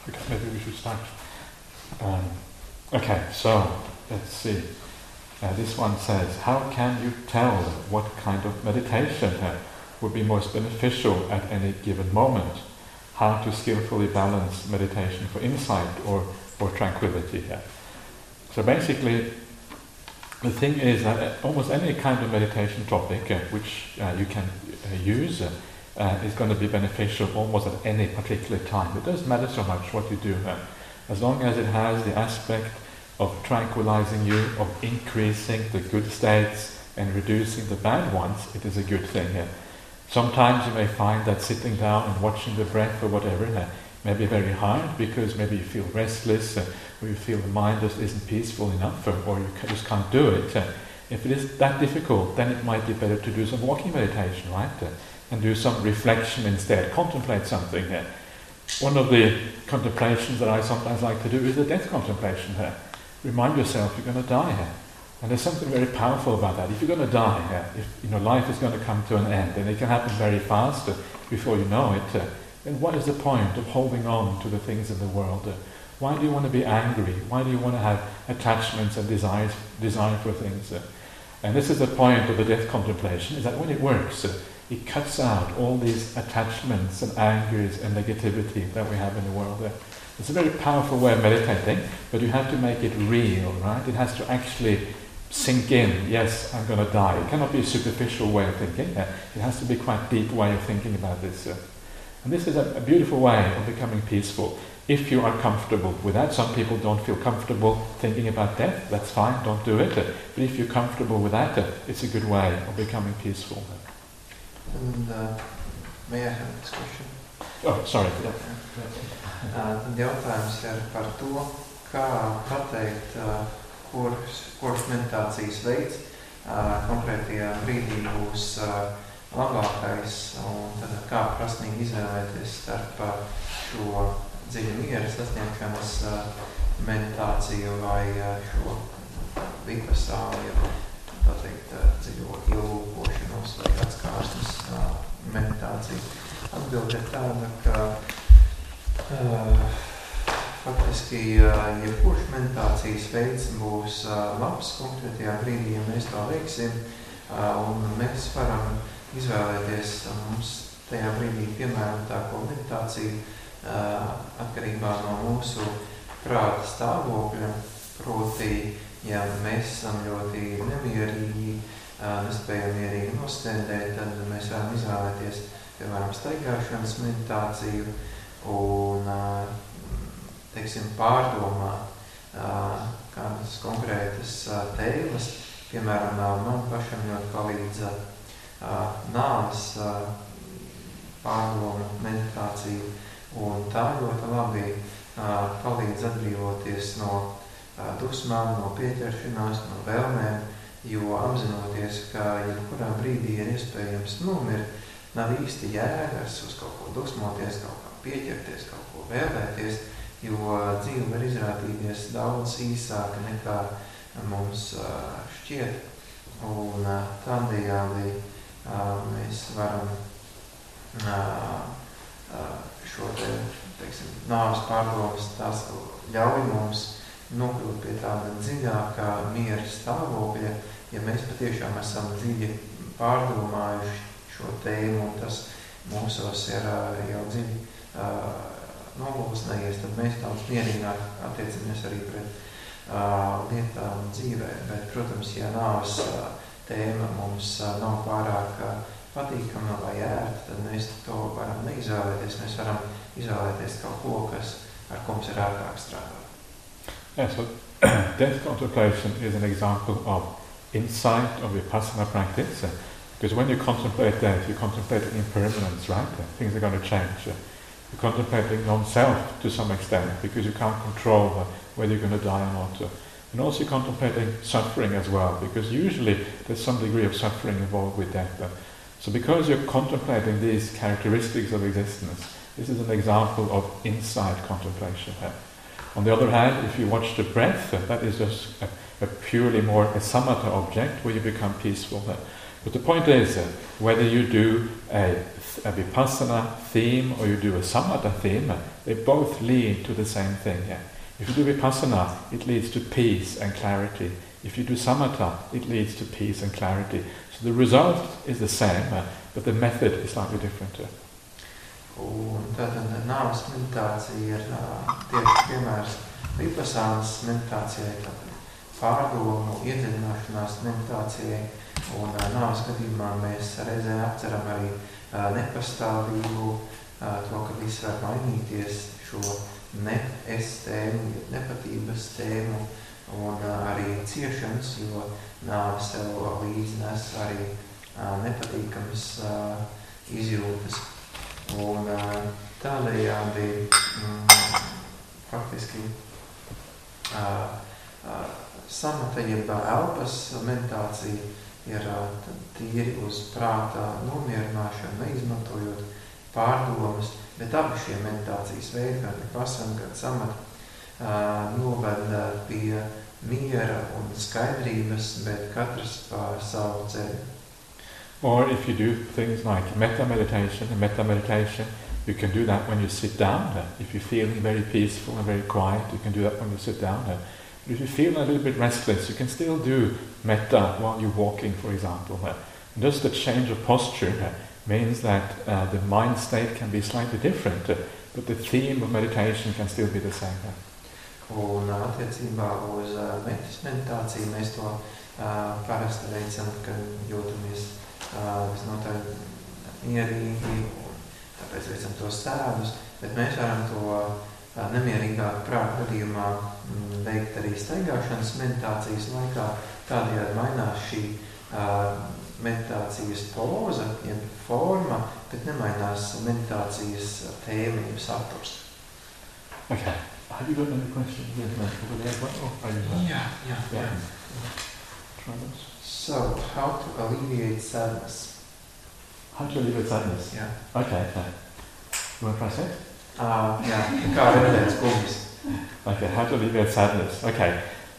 Okay, maybe we should start. Okay, so let's see. This one says, how can you tell what kind of meditation would be most beneficial at any given moment? How to skillfully balance meditation for insight or tranquility here? So basically, the thing is that almost any kind of meditation topic which you can use is going to be beneficial almost at any particular time. It doesn't matter so much what you do, as long as it has the aspect of tranquilizing you, of increasing the good states and reducing the bad ones. It is a good thing here. Sometimes you may find that sitting down and watching the breath or whatever may be very hard because maybe you feel restless or you feel the mind just isn't peaceful enough or you just can't do it. If it is that difficult, then it might be better to do some walking meditation, right? And do some reflection instead, contemplate something here. One of the contemplations that I sometimes like to do is the death contemplation here. Remind yourself you're going to die here. And there's something very powerful about that. If you're going to die here, if life is going to come to an end, and it can happen very fast before you know it, then what is the point of holding on to the things in the world? Why do you want to be angry? Why do you want to have attachments and desire for things? And this is the point of the death contemplation, is that when it works, it cuts out all these attachments and angers and negativity that we have in the world. It's a very powerful way of meditating, but you have to make it real, right? It has to actually sink in. Yes, I'm going to die. It cannot be a superficial way of thinking. It has to be quite a deep way of thinking about this. And this is a beautiful way of becoming peaceful. If you are comfortable with that, some people don't feel comfortable thinking about death. That's fine, don't do it. But if you're comfortable with that, it's a good way of becoming peaceful. And may I have this question? Oh, sorry. Tad jautājums ir par to, kā pateikt, kurš meditācijas veids konkrētajā brīdī būs labākais, un tad kā prasmīgi izvēlēties starp šo dziļu miera sasniegšanas meditāciju vai šo vipassānu, tā teikt, dziļo ielūkošanos vai atskārsmes meditāciju. Atbilde ir tāda, ka faktiski jebkurš meditācijas veids būs labs konkrētajā brīdī, ja mēs to veiksim, un mēs varam izvēlēties mums tajā brīdī piemērotāko meditāciju atkarībā no mūsu prāta stāvokļa, proti, ja mēs esam ļoti nemierīgi, nespējam mierīgi nostendēt, tad mēs varam izvēlēties, piemēram, staigāšanas meditāciju, un, teiksim, pārdomāt kādas konkrētas tēmas. Piemēram, man pašam ļoti palīdz nāves pārdomu meditācija, un tā ļoti labi palīdz atbrīvoties no dusmām, no pieķeršanās, no vēlmēm, jo apzinoties, ka jebkurā brīdī ir iespējams nomirt, nav īsti jēgas uz kaut ko dusmoties, kaut kā pieķerties, kaut ko vēlēties, jo dzīve var izrādīties daudz īsāka nekā mums šķiet. Un tādējādi mēs varam šo te, teiksim, nāves pārdomas, tās ļauj mums nokļūt pie tāda dziļākā miera stāvokļa, ja mēs patiešām esam dziļi pārdomājuši šo tēmu, un tas mūsos ir jau dziļi nogulsnējies, tad mēs daudz mierīgāk attiecamies arī pret lietām dzīvē. Bet, protams, ja nāves tēma mums nav pārāk patīkama vai ērta, tad mēs to varam neizvēlēties. Mēs varam izvēlēties kaut ko, ar ko mums ir ērtāk strādāt. Yes, so death contemplation is an example of insight of vipassana practice. Because when you contemplate death, you're contemplating impermanence, right? Things are going to change. You're contemplating non-self to some extent, because you can't control whether you're going to die or not. And also you're contemplating suffering as well, because usually there's some degree of suffering involved with death. So because you're contemplating these characteristics of existence, this is an example of insight contemplation. On the other hand, if you watch the breath, that is just a purely more a samatha object where you become peaceful. But the point is, whether you do a vipassana theme or you do a samatha theme, they both lead to the same thing. Yeah. If you do vipassana, it leads to peace and clarity. If you do samatha, it leads to peace and clarity. So the result is the same, but the method is slightly different. Un tātad nāves meditācija ir tieši piemērs vipasānas meditācijai, tātad pārdomu, iedziļināšanās meditācijai, un nāves gadījumā mēs reizē apceram arī nepastāvību, to, ka viss var mainīties, šo ne-es tēmu, nepatības tēmu, un arī ciešanas, jo nāve sev līdzi nes arī nepatīkamas izjūtas. Un tādējādi faktiski samata jeb elpas meditācija ir tīri uz prāta nomierināšanu, neizmantojot pārdomas, bet abi šie meditācijas veidi, gan vipassana, gan samata, noved pie miera un skaidrības, bet katrs pār savu ceļu. Or if you do things like metta meditation, you can do that when you sit down. If you're feeling very peaceful and very quiet, you can do that when you sit down. But if you feel a little bit restless, you can still do metta while you're walking, for example. And just the change of posture means that the mind state can be slightly different, but the theme of meditation can still be the same. Un attiecībā uz metas meditāciju mēs to parasti veicam, kad jūtamies visnotaļ mierīgi, un tāpēc veicam to sēdus, bet mēs varam to nemierīgāk prāta gadījumā veikt arī staigāšanas meditācijas laikā. Tādējādi mainās šī meditācijas poza, jeb forma, bet nemainās meditācijas tēma, jeb saturs. Okay. Have you got any questions over there? Yeah. Try this. So, how to alleviate sadness? How to alleviate sadness? Yeah. Okay. You want to press it? Yeah, kā redzēt skumjas. Okay, how to alleviate sadness. Okay.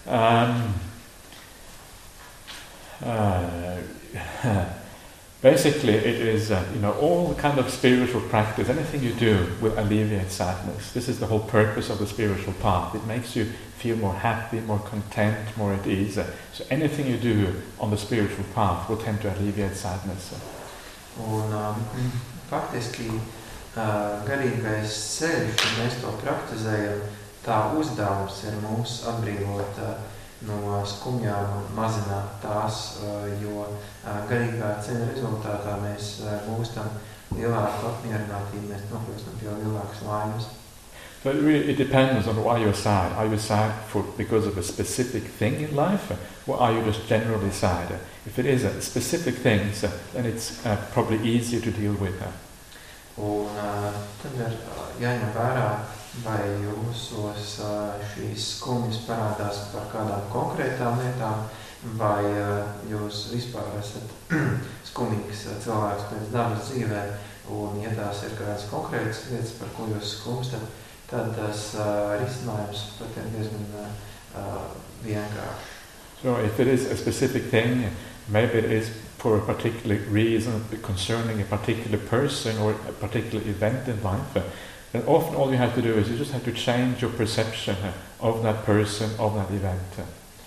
Basically, it is, all kind of spiritual practice, anything you do will alleviate sadness. This is the whole purpose of the spiritual path. It makes you feel more happy, more content, more at ease. So anything you do on the spiritual path will tend to alleviate sadness. Un faktiski garīgais ceļš, un mēs to praktizējam, tā uzdevums ir mūs atbrīvot no skumjām un mazināt tās, jo garīgā ceļa rezultātā mēs gūstam lielāku apmierinātību, mēs nokļūstam pie lielākas laimes. So it depends on why you're sad. Are you sad because of a specific thing in life, or are you just generally sad? If it is a specific thing, then it's probably easier to deal with. Un tad ir jāņem vērā, vai jūsos šīs skumjas parādās par kādām konkrētām lietām, vai jūs vispār esat skumīgs cilvēks pēc dabas dzīvē, un ja tās ir kādas konkrētas lietas, par ko jūs skumstat, tad tas risinājums pat ir diezgan vienkārši. So if it is a specific thing, maybe it is for a particular reason concerning a particular person or a particular event in life, then often all you have to do is you just have to change your perception of that person, of that event.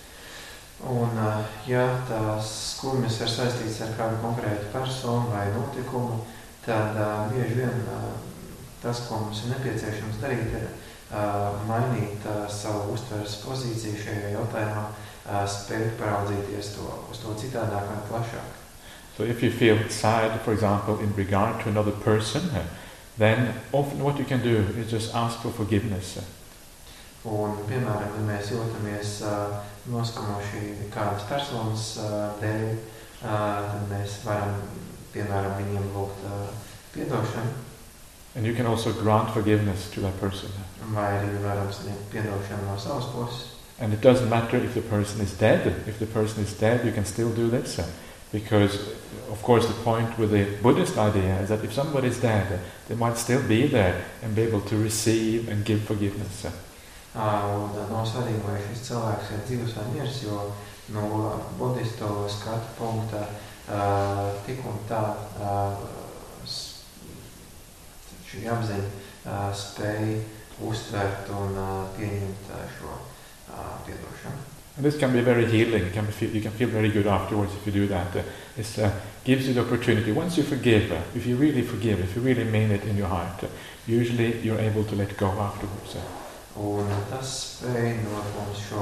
Un, ja tās skumjas ir saistītas ar kādu konkrētu personu vai notikumu, tad bieži vien tas, ko mums ir nepieciešams darīt, ir mainīt savu uztveres pozīciju šajā jautājumā, spēt paraudzīties uz to citādāk un plašāk. So if you feel sad, for example, in regard to another person, then often what you can do is just ask for forgiveness. Un, piemēram, ja mēs jūtamies noskamoši kādas personas dēļ, tad mēs varam, piemēram, viņiem lūgt piedošanu. And you can also grant forgiveness to that person. Vai arī varam sniegt piedošanu no savas puses. And it doesn't matter if the person is dead. If the person is dead, you can still do this. Because, of course, the point with the Buddhist idea is that if somebody is dead, they might still be there and be able to receive and give forgiveness. Un nav svarīgi, vai šis cilvēks ir dzīvs vai mirs, jo no budistu skatu punkta tik un tā šī apziņa spēj uztvert un pieņemt šo piedošanu. And this can be very healing. You can feel very good afterwards if you do that. It gives you the opportunity. Once you forgive, if you really forgive, if you really mean it in your heart, usually you're able to let go afterwards. Un tas spēj dot mums šo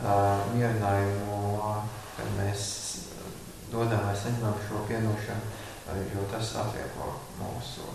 mierinājumu, kad mēs dodam vai saņemam šo piedošanu, jo tas atvieglo mūsu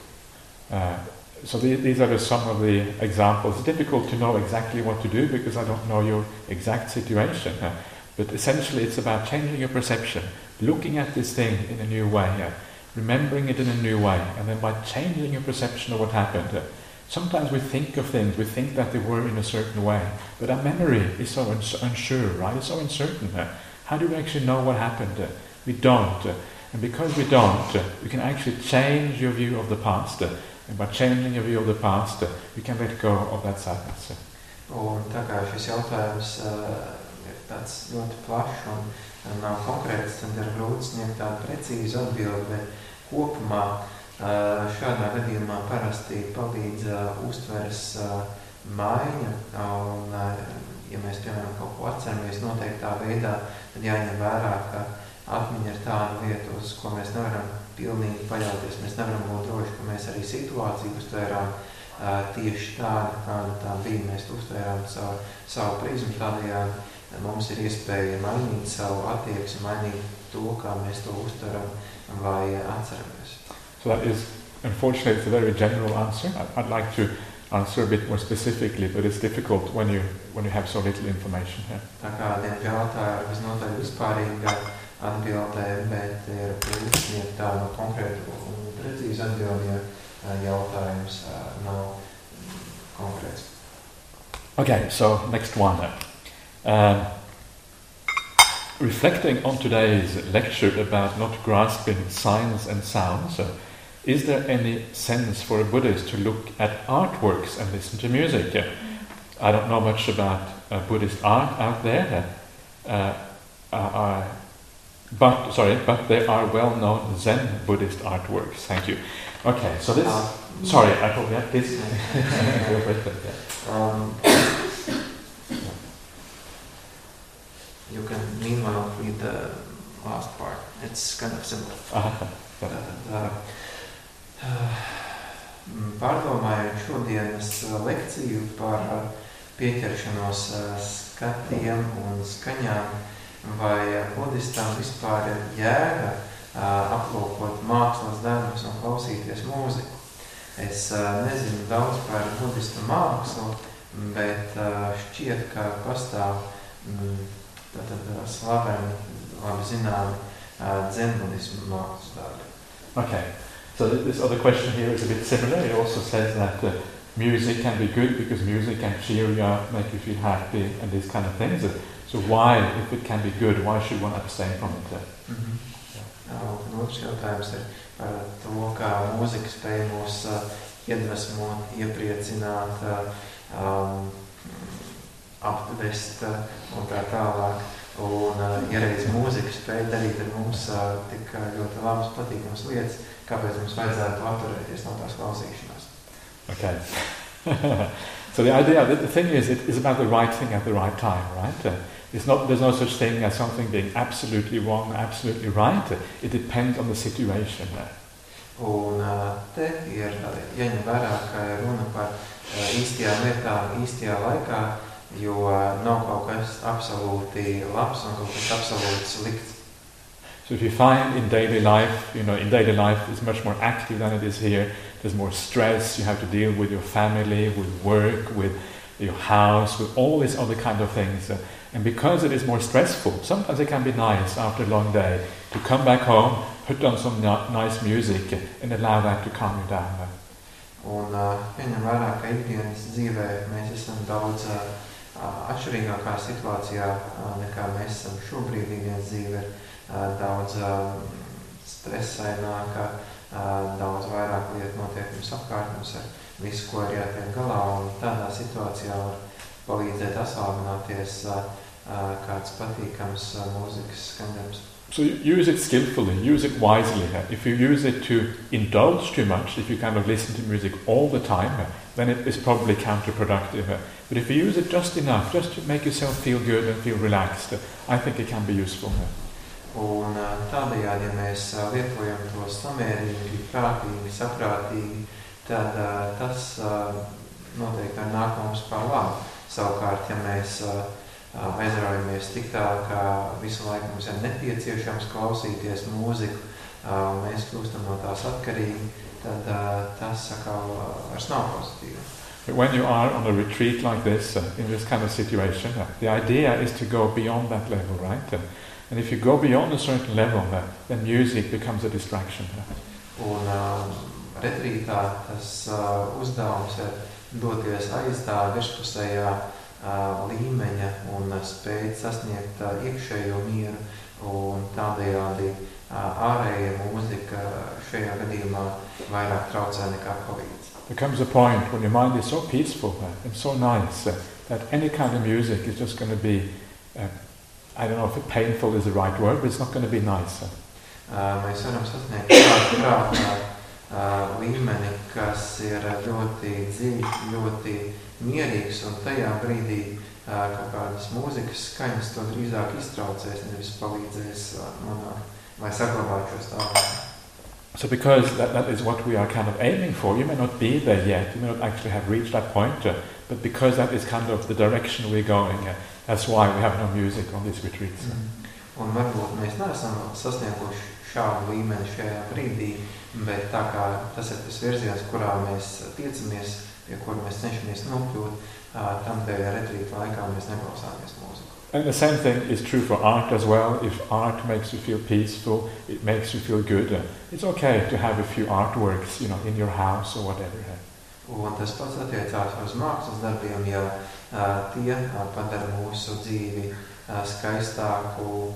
sajūtu. So these are some of the examples. It's difficult to know exactly what to do because I don't know your exact situation. But essentially it's about changing your perception, looking at this thing in a new way, remembering it in a new way, and then by changing your perception of what happened. Sometimes we think of things, we think that they were in a certain way, but our memory is so unsure, right? It's so uncertain. How do we actually know what happened? We don't. And because we don't, we can actually change your view of the past. And by changing your view of the past, we can let go of that sadness. Un tā kā šis jautājums ir tāds ļoti plašs un nav konkrēts, tad ir grūti sniegt tādu precīzu atbildi, bet kopumā šādā gadījumā parasti palīdz uztveres maiņa, un ja mēs, piemēram, kaut ko atceramies noteiktā veidā, tad jāņem vērā, ka atmiņa ir tāda vieta, uz ko mēs nevaram pilnīgi paļauties. Mēs nevaram būt droši, ka mēs arī situāciju uztvērām tieši tādu, kāda tā bija. Mēs uztvērām savu prizmu, tādējādi mums ir iespēja mainīt savu attieksmi, mainīt to, kā mēs to uztveram vai atceramies. So that is, unfortunately, it's a very general answer. I'd like to answer a bit more specifically, but it's difficult when you have so little information here. Tā kā, diemžēl, tā ir visnotaļ vispārīga atbildē, bet ir grūti sniegt tādu konkrētu un precīzu atbildi, ja jautājums nav konkrēts. Okay, so next one. Reflecting on today's lecture about not grasping signs and sounds, is there any sense for a Buddhist to look at artworks and listen to music? I don't know much about Buddhist art out there, but there are well-known Zen Buddhist artworks. Thank you. Okay, so this... sorry, I probably have this. You can meanwhile read the last part. It's kind of simple. Pārdomājot šodienas lekciju par pieķeršanos skatiem un skaņām, vai budistām vispār ir jēga aplūkot mākslas darbus un klausīties mūziku. Es nezinu daudz par budistu mākslu, bet šķiet, ka pastāv slaveni, labi zināmi dzenbudismu mākslas darbi. Okay, so this other question here is a bit similar. It also says that music can be good because music can cheer you up, make you feel happy, and these kind of things. So why, if it can be good, why should one abstain from it? Otrs jautājums ir par to, kā mūzika spēj mūs iedvesmot, iepriecināt, aptvest un tā tālāk. Un, ja reiz mūzika spēj darīt ar mums tik ļoti labas, patīkamas lietas, kāpēc mums vajadzētu atturēties no tās klausīšanās? Okay. So the idea, the thing is, it is about the right thing at the right time, right? There's no such thing as something being absolutely wrong, absolutely right. It depends on the situation. Un te ir jāņem vērā, ka runa par īstajām lietām, īstajā laikā, jo nav kaut kas absolūti labs un kaut kas absolūti slikts. So if you find in daily life, in daily life it's much more active than it is here. There's more stress, you have to deal with your family, with work, with your house, with all these other kind of things. And because it is more stressful, sometimes it can be nice after a long day to come back home, put on some nice music and allow that to calm you down. Un jāņem vērā, ka ikdienas dzīvē mēs esam daudz atšķirīgākā situācijā nekā mēs esam šobrīd. Ikdienas dzīve ir daudz stresaināka, daudz vairāk lietu notiek mums apkārt, mums ar visu, ko ir jātiek galā, un tādā situācijā var palīdzēt atslābināties kāds patīkams mūzikas skaņdarbs. So use it skillfully, use it wisely. If you use it to indulge too much, if you kind of listen to music all the time, then it is probably counterproductive. But if you use it just enough, just to make yourself feel good and feel relaxed, I think it can be useful. Un tādējādi, ja mēs lietojam to samērīgi, prātīgi, saprātīgi, tad tas noteikti nāk mums par labu. Savukārt, ja mēs aizraujamies tik tā, ka visu laiku mums ir nepieciešams klausīties mūziku, mēs kļūstam no tās atkarīgi, tad tas atkal vairs nav pozitīvi. But when you are on a retreat like this, in this kind of situation, the idea is to go beyond that level, right? And if you go beyond a certain level, then music becomes a distraction. Un retrītā tas uzdevums ir doties aiz tā virspusējā līmeņa un spēt sasniegt iekšējo mieru, un tādējādi ārējā mūzika šajā gadījumā vairāk traucē nekā palīdz. There comes a point when your mind is so peaceful and so nice that any kind of music is just going to be, I don't know if painful is the right word, but it's not going to be nice. Mēs varam sasniegt prātā līmeni, kas ir ļoti dziļi, ļoti mierīgs, un tajā brīdī kaut kādas mūzikas skaņas to drīzāk iztraucēs, nevis palīdzēs nonākt vai saglabāt šo stāvokli. So because that is what we are kind of aiming for, you may not be there yet, you may not actually have reached that point, but because that is kind of the direction we're going, that's why we have no music on these retreats. Un varbūt mēs neesam sasnieguši šādu līmeni šajā brīdī, bet tā kā tas ir tas virziens, kurā mēs tiecamies, pie kura mēs cenšamies nokļūt, tam dēļ retrīta laikā mēs neklausāmies mūziku. And the same thing is true for art as well. If art makes you feel peaceful, it makes you feel good. It's okay to have a few artworks, in your house or whatever. Un tas pats attiecās uz mākslas darbiem, ja tie padara mūsu dzīvi skaistāku,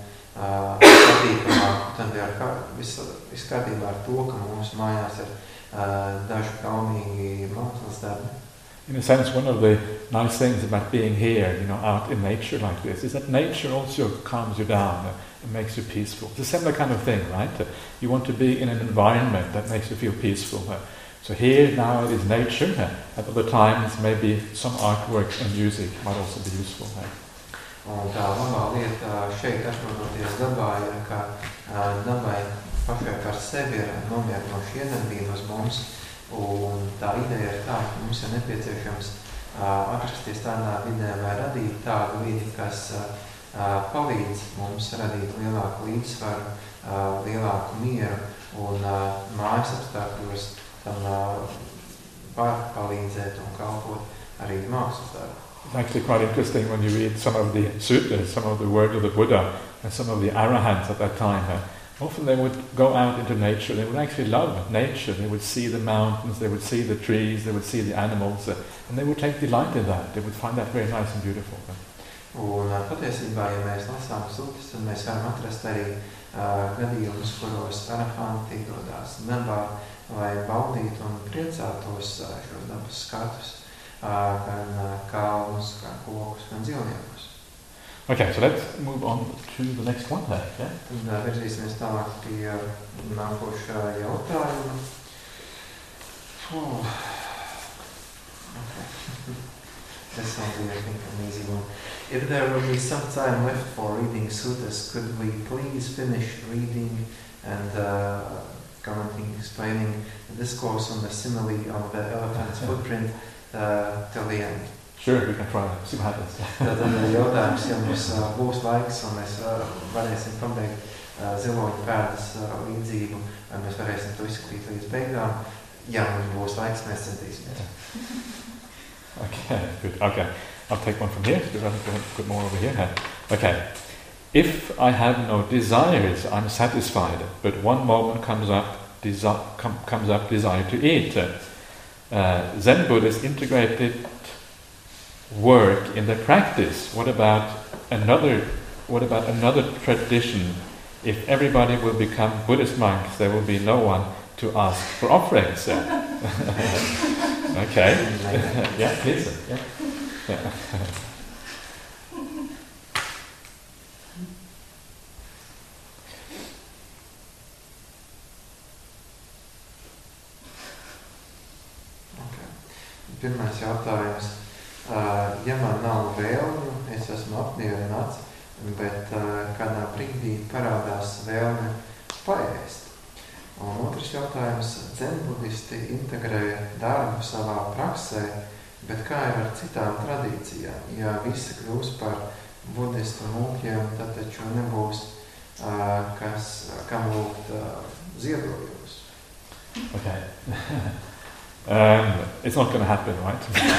patīkamāku, tad viss kārtībā ar to, ka mūsu mājās ir daži kaunīgi mākslas darbi. In a sense, one of the nice things about being here, out in nature like this, is that nature also calms you down and makes you peaceful. It's a similar kind of thing, right? You want to be in an environment that makes you feel peaceful. So here, now, it is nature. At other times, maybe some artwork and music might also be useful. Un tā labā lieta šeit atrodoties dabā ir, ka dabai pašai par sevi ir nomierinoši iedarbība uz mums. Un tā ideja ir tā, ka mums ir nepieciešams atrasties tādā vidē vai radīt tādu vidi, kas palīdz mums radīt lielāku līdzsvaru, lielāku mieru un mājas apstākļos tam var palīdzēt un kalpot arī mākslas darbu. It's actually quite interesting when you read some of the sutras, some of the words of the Buddha and some of the arahants at that time. Often they would go out into nature, they would actually love nature, they would see the mountains, they would see the trees, they would see the animals, and they would take delight in that, they would find that very nice and beautiful. Un patiesībā, ja mēs lasām sutras, tad mēs varam atrast arī gadījumus, kuros arahanti dodās dabā, lai baudītu un priecātos šos dabas skatus, gan kalnus, gan kokus, gan dzīvniekus. Okay, so let's move on to the next one there. Yeah? Tad virzīsimies tālāk pie nākošā jautājuma. Okay. This will be, I think, an easy one. If there will be some time left for reading suttas, could we please finish reading and commenting, explaining the discourse on the simile of the elephant's footprint till the end? Sure, we can try that. See what happens. Tad jautājums, ja mums būs laiks un mēs varēsim pabeigt ziloņu pēdas līdzību, vai mēs varēsim to izskatīt līdz beigām. Ja mums būs laiks, mēs centīsimies. Okay, good. Okay, I'll take one from here. Put more over here. Okay. If I have no desires, I'm satisfied, but one moment comes up desire to eat. Zen Buddhists integrated work in their practice. What about another tradition? If everybody will become Buddhist monks, there will be no one to ask for offerings. Okay. Yeah, please. Yeah. Ja man nav vēlme, es esmu apmierināts, bet kādā brīdī parādās vēlme paēst. Un otrs jautājums, dzenbudisti integrē darbu savā praksē, bet kā ir ar citām tradīcijām? Ja visi kļūs par budistu mūkiem, tad taču nebūs kam lūgt ziedojumus. Okay. It's not going to happen, right?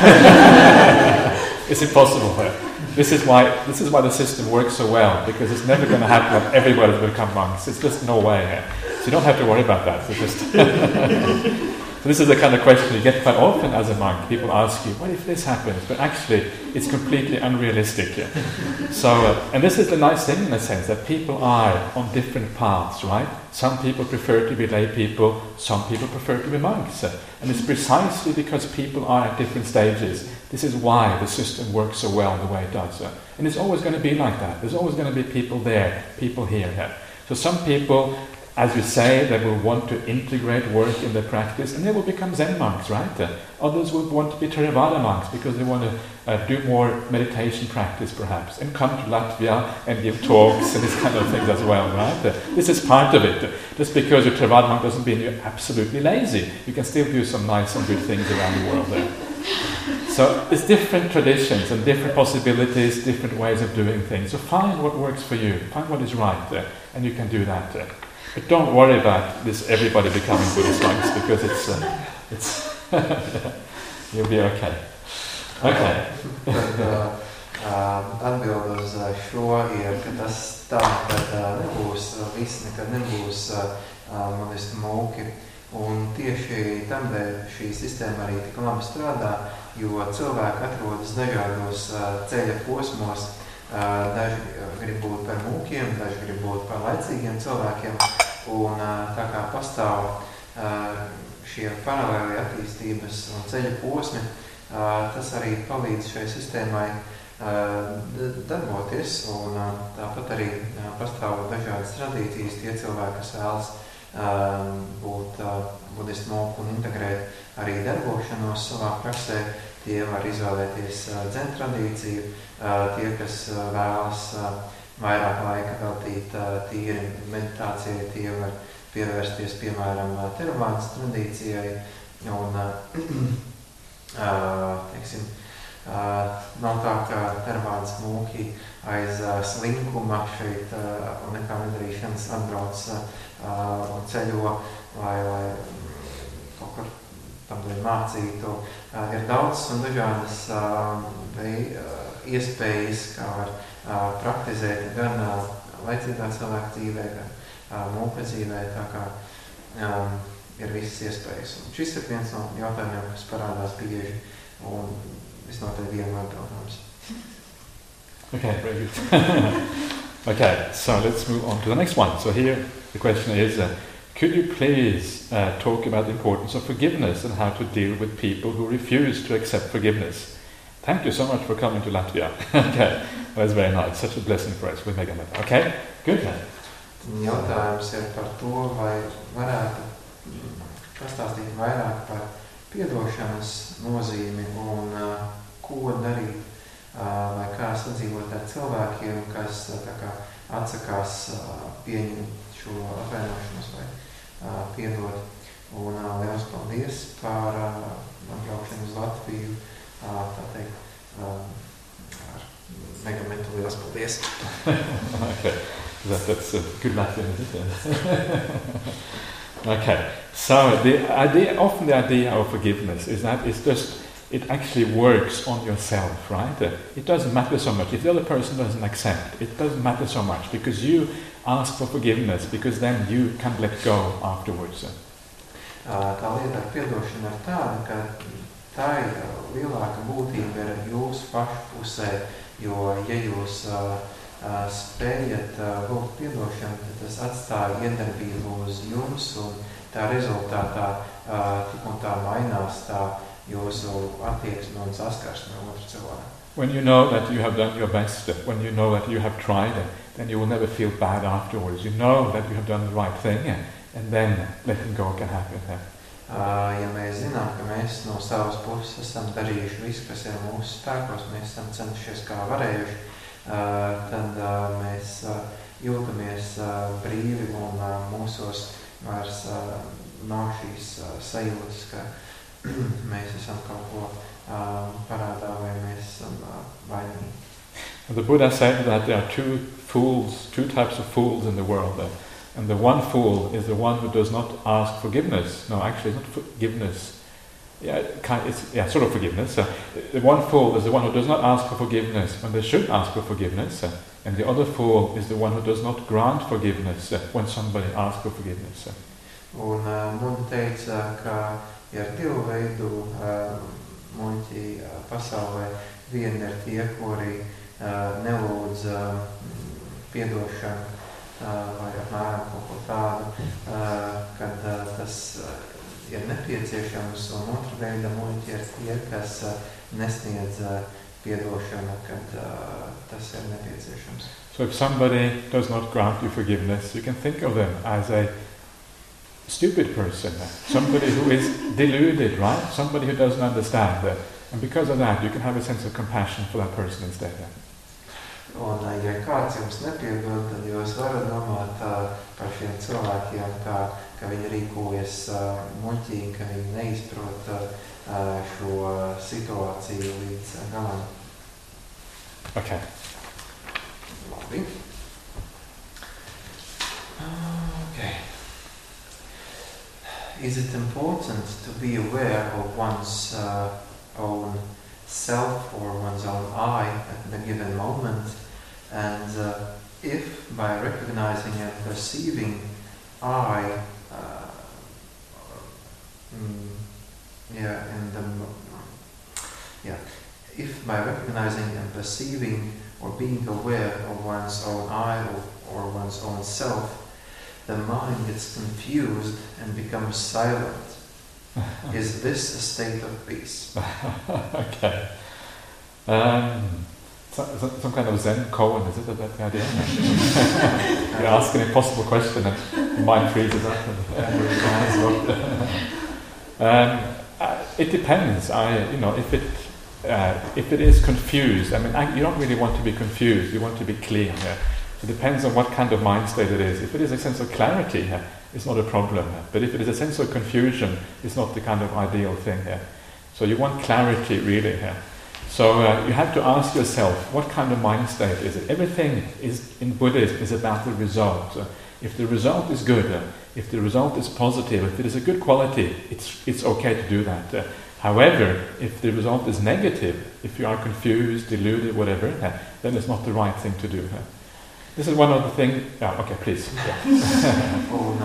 It's impossible. This is why the system works so well, because it's never going to happen that everybody will become monks. It's just no way. So you don't have to worry about that. So this is the kind of question you get quite often as a monk. People ask you, what if this happens? But actually, it's completely unrealistic. So, and this is the nice thing in a sense, that people are on different paths, right? Some people prefer to be lay people, some people prefer to be monks. And it's precisely because people are at different stages. This is why the system works so well the way it does. And it's always going to be like that. There's always going to be people there, people here. So some people, as you say, they will want to integrate work in their practice, and they will become Zen monks, right? Others will want to be Theravada monks because they want to do more meditation practice, perhaps, and come to Latvia and give talks and this kind of things as well, right? This is part of it. Just because you're Theravada monk doesn't mean you're absolutely lazy. You can still do some nice and good things around the world there. So it's different traditions and different possibilities, different ways of doing things. So find what works for you, find what is right, and you can do that. But don't worry about this everybody becoming Buddhist monks, because it's you'll be okay. Okay. Atbild uz šo ir, ka tas tā, ka nebūs, viss nekad nebūs budistu mūki. Un tieši tādēļ šī sistēma arī tik labi strādā, jo cilvēki atrodas dažādos ceļa posmos. Daži grib būt par mūkiem, daži grib būt par laicīgiem cilvēkiem. Un tā kā pastāv šie paralēli attīstības un ceļa posmi, tas arī palīdz šai sistēmai darboties. Un tāpat arī pastāv dažādas tradīcijas, tie cilvēki, kas vēlas būt budistu mūku un integrēt arī darbošanos savā praksē, tie var izvēlēties dzen tradīciju, tie, kas vēlas vairāk laika veltīt tīri meditācijai, tie var pievērsties, piemēram, Theravādas tradīcijai, un, teiksim, nav tā, ka Theravādas mūki aiz slinkuma šeit un nekā nedarīšanas atbrauc un ceļo, lai kaut kur tam mācītu. Ir daudz un dažādas iespējas, kā var praktizēt gan laicīgā cilvēka dzīvē, gan mūka dzīvē, tā kā ir visas iespējas. Un šis ir viens no jautājumiem, kas parādās bieži un visnotaļ vienu atbildams. Okay, very good. Okay, so let's move on to the next one. So here the question is, could you please talk about the importance of forgiveness and how to deal with people who refuse to accept forgiveness? Thank you so much for coming to Latvia. Okay, well, that's very nice. Such a blessing for us. We'll make a matter. Okay, good. Jautājums ir par to, vai varētu pastāstīt vairāk par piedošanas nozīmi un ko darīt, vai kā sadzīvot ar cilvēkiem, kas tā kā atsakās pieņemt šo atvainošanos vai piedot. Un liels paldies par atbraukšanu uz Latviju. Tā teikt, ar megamentu liels paldies. Okay, that's a good Latvian, isn't it? Okay, so often the idea of forgiveness is that it actually works on yourself, right? It doesn't matter so much. If the other person doesn't accept, it doesn't matter so much, because you ask for forgiveness, because then you can let go afterwards. Tā lieta ar piedošanu ir tāda, ka tā ir lielāka būtība ir jūsu pašu pusē, jo ja jūs spējat lūgt piedošanu, tad tas atstāja iedarbību uz jums, un tā rezultātā tik un tā mainās tā jūsu attieksme un saskarsme ar otru cilvēku. When you know that you have done your best, when you know that you have tried, then you will never feel bad afterwards. You know that you have done the right thing, and then letting go can happen. Ja mēs zinām, ka mēs no savas puses esam darījuši visu, kas ir mūsu spēkos, mēs esam cenšies kā varējuši, tad mēs jūtamies brīvi un mūsos vairs nav šīs sajūtas, ka mēs esam kaut ko parādā vai mēs esam vainīgi. The Buddha said that there are two types of fools in the world. And the one fool is the one who does not ask forgiveness. No, actually, it's not forgiveness. It's sort of forgiveness. The one fool is the one who does not ask for forgiveness when they should ask for forgiveness. And the other fool is the one who does not grant forgiveness when somebody asks for forgiveness. Un Buddha teica, ka ir divu veidu muļķi pasaulē. Vieni ir tie, kuri nelūdz piedošanu vai apmēram kaut ko tādu, kad tas ir nepieciešams, un otra veida muļķi ir tie, kas nesniedz piedošanu, kad tas ir nepieciešams. So if somebody does not grant you forgiveness, you can think of them as a stupid person, somebody who is deluded, right? Somebody who doesn't understand that. And because of that, you can have a sense of compassion for that person instead. Un, ja kāds jums nepiedod, tad jūs varat domāt par šiem cilvēkiem, ka viņi rīkojas muļķīgi, ka viņi neizprot šo situāciju līdz galam. Okay. Labi. Okay. Is it important to be aware of one's own self or one's own I at the given moment? And if by recognizing and perceiving I, if by recognizing and perceiving or being aware of one's own I or one's own self, the mind gets confused and becomes silent, is this a state of peace? Okay. Some kind of Zen koan, is it that the idea? You ask an impossible question and the mind freezes up. It depends. If it is confused, I mean, you don't really want to be confused. You want to be clear. It depends on what kind of mind state it is. If it is a sense of clarity, it's not a problem. But if it is a sense of confusion, it's not the kind of ideal thing. So you want clarity, really. So you have to ask yourself, what kind of mind state is it? Everything in Buddhism is about the result. If the result is good, if the result is positive, if it is a good quality, it's okay to do that. However, if the result is negative, if you are confused, deluded, whatever, then it's not the right thing to do. This is one of the things... okay, please. Un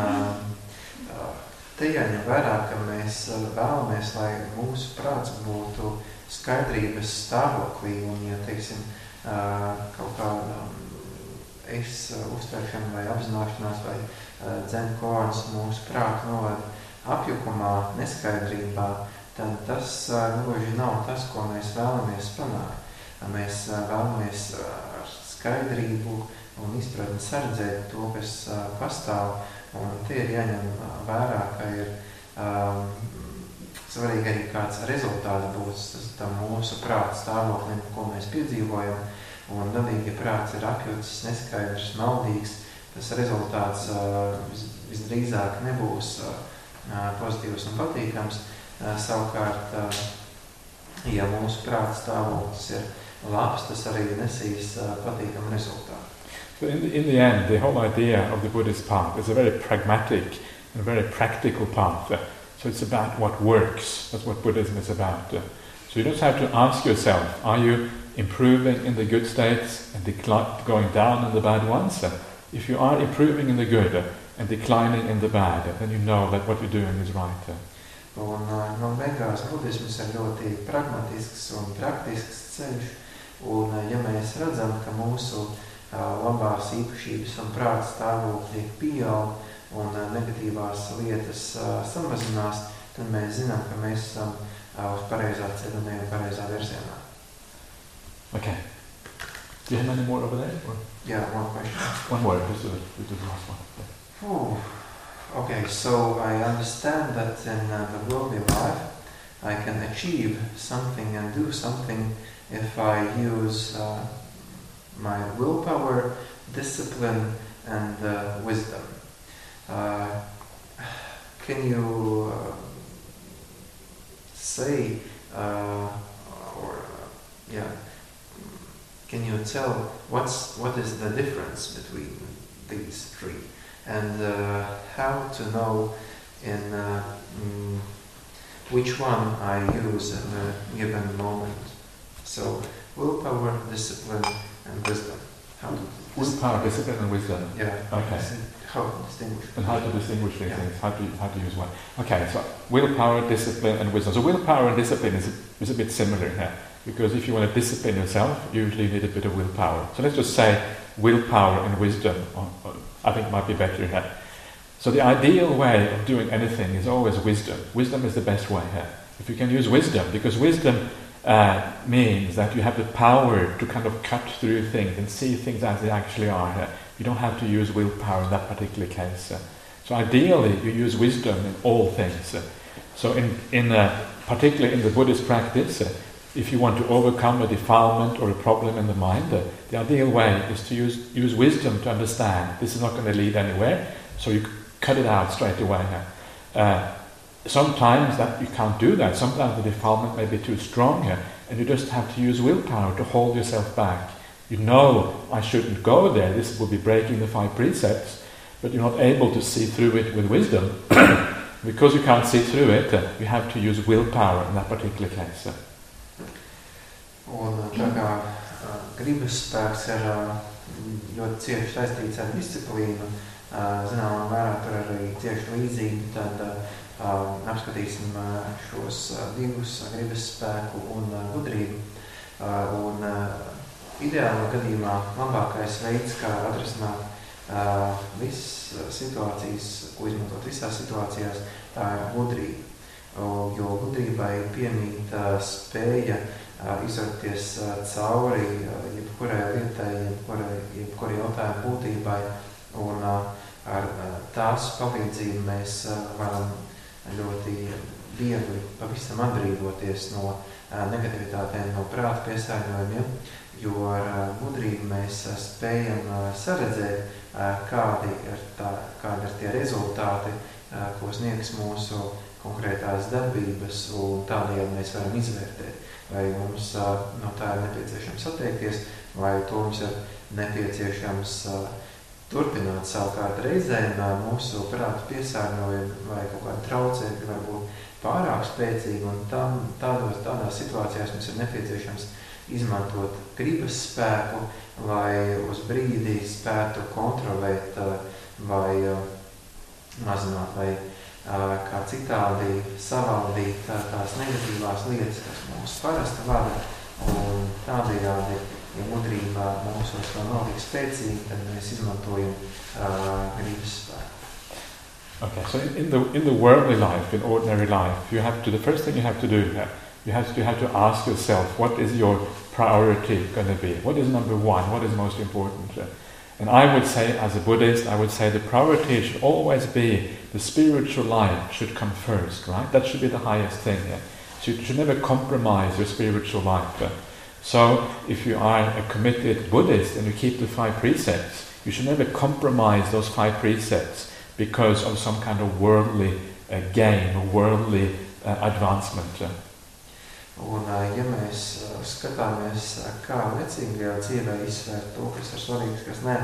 te jāņem vērā, ka mēs vēlamies, lai mūsu prāts būtu skaidrības stāvoklī, un, ja, teiksim, kaut kāda uztvēršana vai apzināšanās vai dzen koans mūsu prātu noved apjukumā, neskaidrībā, tad tas gluži nav tas, ko mēs vēlamies panākt. Mēs vēlamies ar skaidrību un izpratni sardzēt to, kas pastāv, un tie ir jāņem vērā, ka ir svarīgi arī kāds rezultāts būs tam mūsu prāta stāvoklim, ko mēs piedzīvojam, un dabīgi, ja prāts ir apjucis, neskaidrs, maldīgs, tas rezultāts visdrīzāk nebūs pozitīvs un patīkams. Savukārt, ja mūsu prāta stāvoklis ir labs, tas arī nesīs patīkamu rezultātu. So in the end, the whole idea of the Buddhist path is a very pragmatic and very practical path. So it's about what works. That's what Buddhism is about. So you just have to ask yourself, are you improving in the good states and going down in the bad ones? If you are improving in the good and declining in the bad, then you know that what you're doing is right. Un beigās budisms ir ļoti pragmatisks un praktisks ceļš, un ja mēs redzam, ka mūsu labās īpašības un prāta stāvokļi pieaug un negatīvās lietas samazinās, tad mēs zinām, ka mēs esam uz pareizā ceļa un ejam pareizā virzienā. Okay. Do you have any more over there? Or? Yeah, one question. One more, just do the last one. Okay, so I understand that in the worldly life I can achieve something and do something if I use my willpower, discipline, and wisdom. Can you say, can you tell what is the difference between these three, and how to know in which one I use in a given moment? So, willpower, discipline, and wisdom. How to willpower, discipline, and wisdom. Yeah. Okay. How to distinguish. And how to distinguish these things? How to use one? Okay. So willpower, discipline, and wisdom. So willpower and discipline is a bit similar here, because if you want to discipline yourself, you usually need a bit of willpower. So let's just say willpower and wisdom. I think might be better here. So the ideal way of doing anything is always wisdom. Wisdom is the best way here. If you can use wisdom, because wisdom means that you have the power to kind of cut through things and see things as they actually are here. You don't have to use willpower in that particular case. So ideally, you use wisdom in all things. So particularly in the Buddhist practice, if you want to overcome a defilement or a problem in the mind, the ideal way is to use wisdom to understand this is not going to lead anywhere, so you cut it out straight away. Sometimes that you can't do that. Sometimes the defilement may be too strong, and you just have to use willpower to hold yourself back. You know, I shouldn't go there, this will be breaking the 5 precepts, but you're not able to see through it with wisdom. Because you can't see through it, you have to use willpower in that particular case. Un tā kā gribas spēks ir ļoti cieši saistīts ar disciplīnu, zināmā mērā tur arī cieši līdzīgi, tad apskatīsim šos divus, gribas spēku un gudrību. Un ideālā gadījumā labākais veids, kā atrisināt visas situācijas, ko izmantot visās situācijās, tā ir gudrība. Jo gudrībai piemīt spēja izvērties cauri jebkurai lietai, jebkurai jautājumu būtībai, un ar tās palīdzību mēs varam ļoti viegli pavisam atbrīvoties no negativitātēm, no prāta piesārņojumiem, jo ar gudrību mēs spējam saredzēt, kādi ir tie rezultāti, ko sniegs mūsu konkrētās darbības, un tādējādi mēs varam izvērtēt, vai mums no tā ir nepieciešams atteikties, vai to mums ir nepieciešams turpināt. Savukārt reizēm mūsu prāta piesārņojumi vai kaut kādi traucēkļi var būt pārāk spēcīgi, un tādās situācijās mums ir nepieciešams izmantot gribas spēku, lai uz brīdi spētu kontrolēt vai mazināt, vai kā citādi savaldīt tās negatīvās lietas, kas mūs parasti vada, un tādējādi, ja gudrība mūsos vēl nav tik spēcīga, tad mēs izmantojam gribas spēku. Okay, so in the worldly life, in ordinary life, the first thing you have to do, you have to ask yourself, what is your priority going to be? What is number one? What is most important? And I would say, as a Buddhist, the priority should always be the spiritual life should come first, right? That should be the highest thing. So you should never compromise your spiritual life. So if you are a committed Buddhist and you keep the 5 precepts, you should never compromise those 5 precepts because of some kind of worldly gain or worldly advancement. Un, ja mēs skatāmies, kā lecīgajā dzīvē izsvērt to, kas ir svarīgs, kas ne,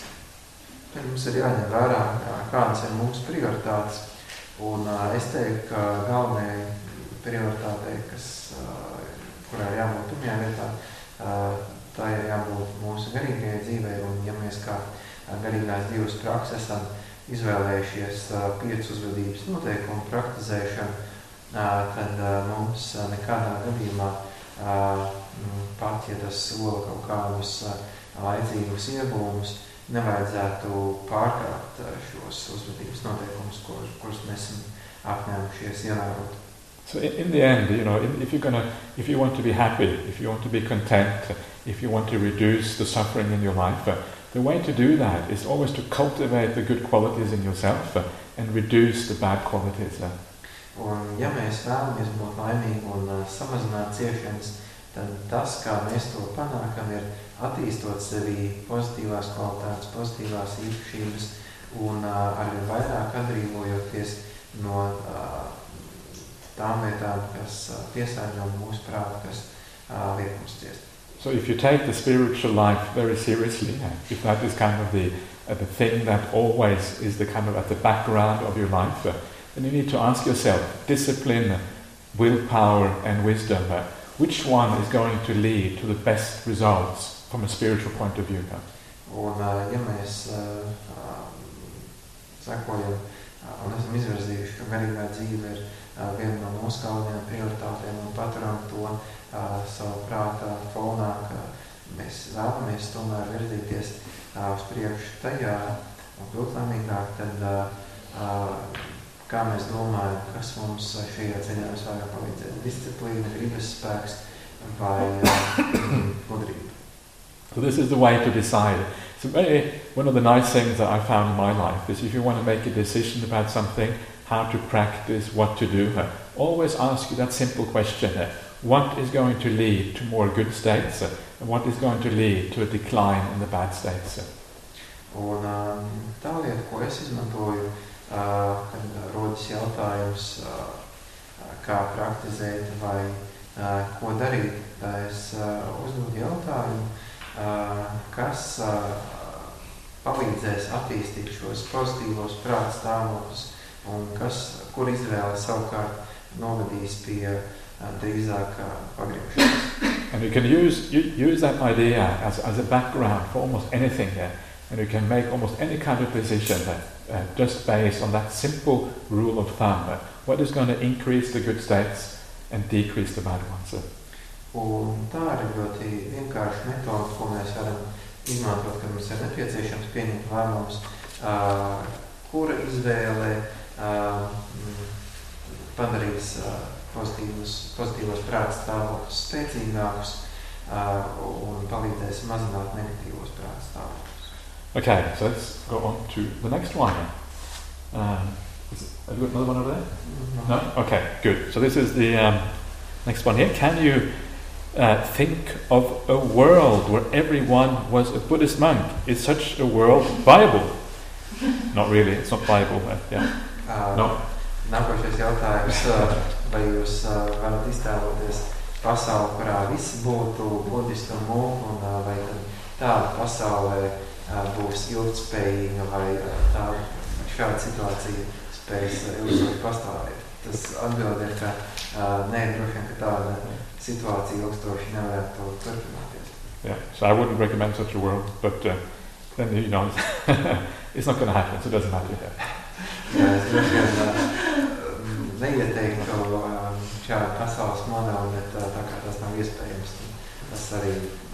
tad mums ir jāņem vērā, kādas ir mūsu prioritātes. Un es teiktu, ka galvenajai prioritātei, kurā ir jābūt pirmajā vietā, tā ir jābūt mūsu garīgajai dzīvei. Un ja mēs kā garīgās dzīves prakses esam izvēlējušies 5 uzvedības noteikumu praktizēšanu, tad mums nekādā gadījumā, pat ja tas sola kaut kādus laicīgus iegūmus, nevajadzētu pārkāpt šos uzvedības noteikumus, kurus mēs esam apņēmušies ievērot. So in the end, if you want to be happy, if you want to be content, if you want to reduce the suffering in your life, the way to do that is always to cultivate the good qualities in yourself and reduce the bad qualities. Un, ja mēs vēlamies būt laimīgi un samazināt ciešanas, tad tas, kā mēs to panākam, ir attīstot sevī pozitīvās kvalitātes, pozitīvās īpašības un arvien vairāk atbrīvojoties no tām lietām, kas piesārņo mūsu prātu, kas liek mums ciest. So if you take the spiritual life very seriously, if that is kind of the thing that always is the kind of at the background of your life, then you need to ask yourself, discipline, willpower and wisdom, which one is going to lead to the best results from a spiritual point of view? Un, ja mēs sakojam un esam izvirzījuši, ka garīgā dzīve ir viena no mūsu galvenajām prioritātēm un paturam to savu prātā fonā, ka mēs vēlamies tomēr virzīties uz priekšu tajā un kļūt laimīgāk, tad kā mēs domājam, kas mums šajā ceļā visvairāk palīdzēs? Disciplīna, gribas spēks vai gudrība? So this is the way to decide. So one of the nice things that I found in my life is if you want to make a decision about something, how to practice, what to do, always ask you that simple question. What is going to lead to more good states and what is going to lead to a decline in the bad states? Un tā lieta, ko es izmantoju, kad rodas jautājums, kā praktizēt vai ko darīt, es uzdodu jautājumu, kas palīdzēs attīstīt šos pozitīvos prāta stāvokļus un kur izvēle savukārt novedīs pie drīzāk pagriebšanas. And you can use that idea as a background for almost anything here, and you can make almost any kind of decision just based on that simple rule of thumb. What is going to increase the good states and decrease the bad ones? Un tā ir ļoti vienkārši metode, ko mēs varam izmantot, kad mums ir nepieciešams pieņemt lēmumus, kura izvēle padarīs pozitīvos prāta stāvokļus spēcīgākus un palīdzēs mazināt negatīvos prāta stāvokļus. Okay, so let's go on to the next one. Have you got another one over there? No? Okay, good. So this is the next one here. Can you think of a world where everyone was a Buddhist monk? Is such a world viable? Not really, it's not viable. No. Nākošais jautājums, vai jūs varat iztēloties pasauli, kurā visi būtu budistu un mūku, un vai tāda pasaulē būs ilgtspējīga, vai šāda situācija spējas ilgstoši pastāvēt? Tas atbild ir, ka nē, droši vien, ka tāda situācija ilgstoši nevarētu turpināties. Yeah, so I wouldn't recommend such a world, but then, you know, it's not going to happen, so it doesn't matter. Jā, es droši vien neieteiktu šādu pasaules modeli, bet tā kā tas nav iespējams, tas arī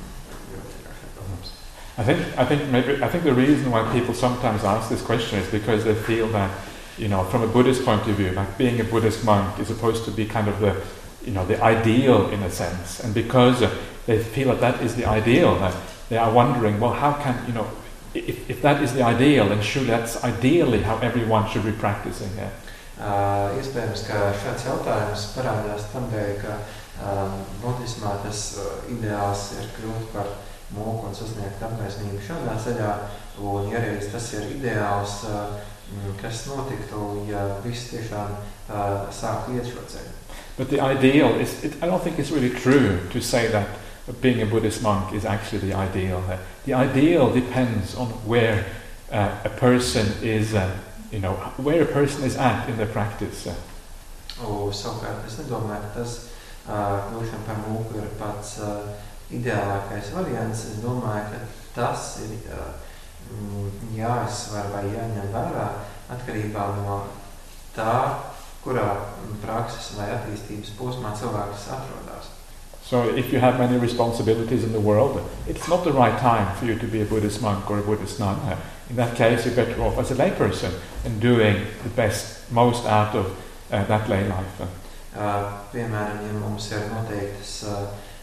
I think the reason why people sometimes ask this question is because they feel that, you know, from a Buddhist point of view, like being a Buddhist monk is supposed to be kind of the, you know, the ideal in a sense, and because they feel that is the ideal, that they are wondering, well, how can, you know, if that is the ideal, then surely that's ideally how everyone should be practicing here. Iespējams, ka šāds jautājums parādās tādēļ, ka budismā tas ideāls ir kļūt par mūku un sasniegt apgaismību šādā ceļā, un ja reiz tas ir ideāls, kas notiktu, ja viss tiešām sāktu iet šo ceļu. But the ideal is, I don't think it's really true to say that being a Buddhist monk is actually the ideal. The ideal depends on where a person is, you know, where a person is at in their practice. Savukārt, es nedomāju, ka tas kļūšana par mūku ir pats ideālākais variants. Es domāju, ka tas ir jāizsver vai jāņem vērā atkarībā no tā, kurā prakses vai attīstības posmā cilvēks atrodas. So if you have many responsibilities in the world, it's not the right time for you to be a Buddhist monk or a Buddhist nun. In that case, you're better off as a layperson and doing the most out of that lay life. Piemēram, ja mums ir noteiktas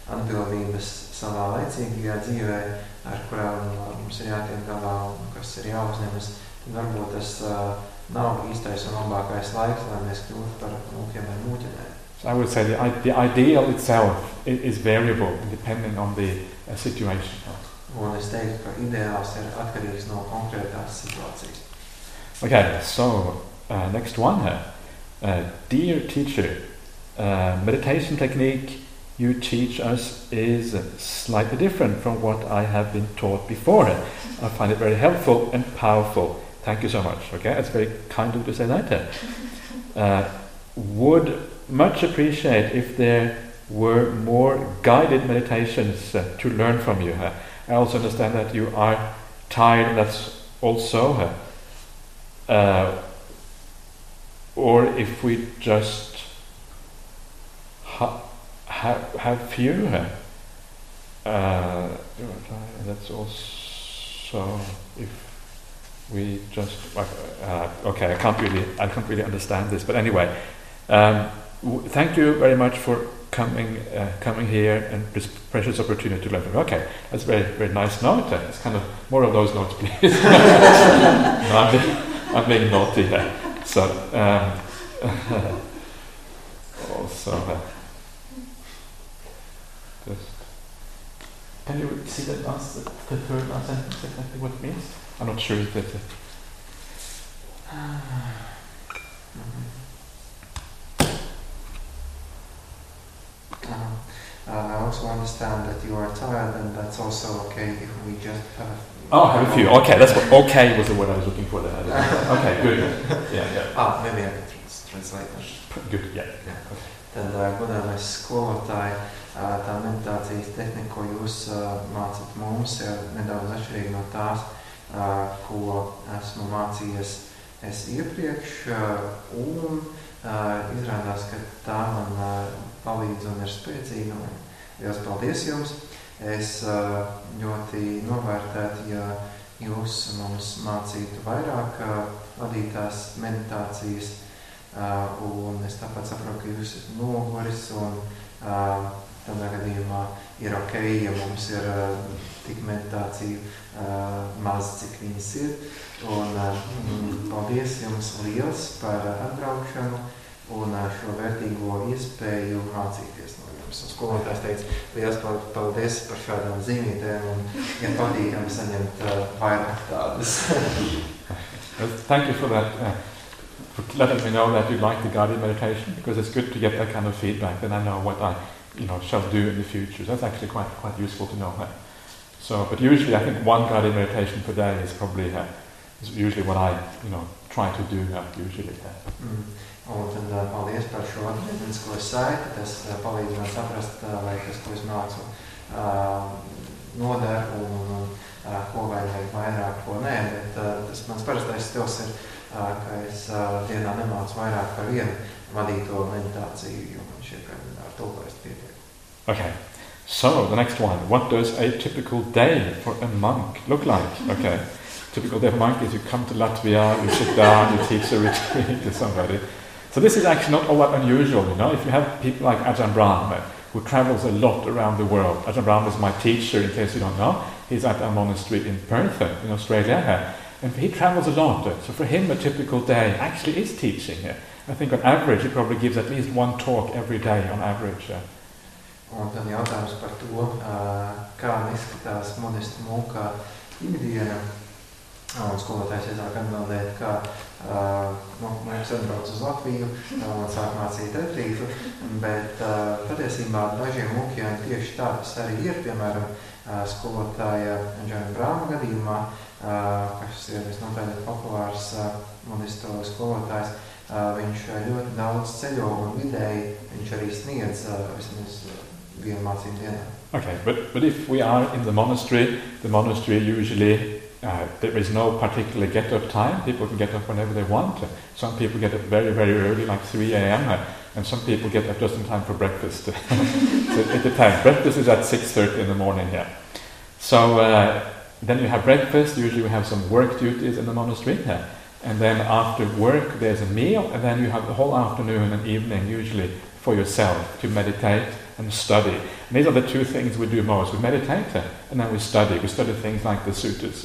atbildības savā laicīgajā dzīvē, ar kurām mums ir jātiek galā un kas ir jāuzņemas, tad varbūt tas nav īstais un labākais laiks, lai mēs kļūtu par mūkiem vai mūķenēm. So I would say the ideal itself is variable depending on the situation. Un es teiktu, ka ideāls ir atkarīgs no konkrētās situācijas. Okay, so next one here. Dear teacher, meditation technique you teach us is slightly different from what I have been taught before. I find it very helpful and powerful. Thank you so much. Okay, that's very kind of you to say that. Would much appreciate if there were more guided meditations to learn from you. I also understand that you are tired, and that's also or if we just have few, that's also if we just okay. I can't really understand this, but anyway, thank you very much for coming here and this precious opportunity to learn from you. Okay, that's a very, very nice note. It's kind of more of those notes, please. No, I'm being naughty here. So, also, just can you see the third last sentence exactly what it means? I'm not sure if that's it. I also understand that you are tired, and that's also okay if we just have... have a few. Okay, that's what okay was the word I was looking for there. Okay, good. Yeah. Maybe I can translate that. Good, yeah. Okay. Tad, godāmais skolotāji, tā meditācijas tehnika, ko jūs mācat mums, ir nedaudz atšķirīga no tās, ko esmu mācījies es iepriekš, un izrādās, ka tā man palīdz un ir spēcīga. Liels paldies jums! Es ļoti novērtētu, ja jūs mums mācītu vairāk vadītās meditācijas, un es tāpat saprotu, ka jūs esat noguris, un tādā gadījumā ir ok, ja mums ir tik meditāciju maz, cik viņas ir. Un paldies jums liels par atbraukšanu un šo vērtīgo iespēju mācīties no jums. Un skolotājs teica, liels paldies par šādām zīmītēm un ja patīkami saņemt vairāk tādas. Thank you for that, for letting me know that you like the guided meditation, because it's good to get that kind of feedback, then I know what I shall do in the future. So that's actually quite useful to know. So, but usually I think one guided meditation per day is probably is usually what I try to do usually. Un tad paldies par šo atgriezenisko saiti, tas palīdz man saprast, vai tas, ko es mācu, noder un ko vajag vairāk, ko nē, bet tas mans parastais stils ir, ka es dienā nemācu vairāk par vienu vadīto meditāciju, jo man šķiet, ka ar to vairs pietiek. Okay, so the next one, what does a typical day for a monk look like? Okay, typical day for a monk is you come to Latvia, you sit down, you teach a retreat to somebody. So this is actually not all that unusual, If you have people like Ajahn Brahm, who travels a lot around the world. Ajahn Brahm is my teacher, in case you don't know. He's at a monastery in Perth, in Australia, and he travels a lot. So for him, a typical day actually is teaching. I think on average, he probably gives at least one talk every day on average. Un tad jautājums par to, kā izskatās monista mūka ikdiena. Un skolotājs iesāk atbildēt, ka mums atbrauc uz Latviju un sāk mācīt retrītu, bet patiesībā dažiem mūkiem tieši tā tas arī ir, piemēram, skolotāja Ajahn Brahma gadījumā, kas ir visnotaļ populārs monistu skolotājs, viņš ļoti daudz ceļo un vidēji viņš arī sniedz vismaz vienu mācību dienā. Okay, but if we are in the monastery usually there is no particular get-up time. People can get up whenever they want. Some people get up very, very early, like 3 a.m., and some people get up just in time for breakfast. So it depends. Breakfast is at 6:30 in the morning here. So then you have breakfast. Usually we have some work duties in the monastery. And then after work there's a meal, and then you have the whole afternoon and evening usually for yourself to meditate and study. And these are the two things we do most. We meditate and then we study. We study things like the suttas.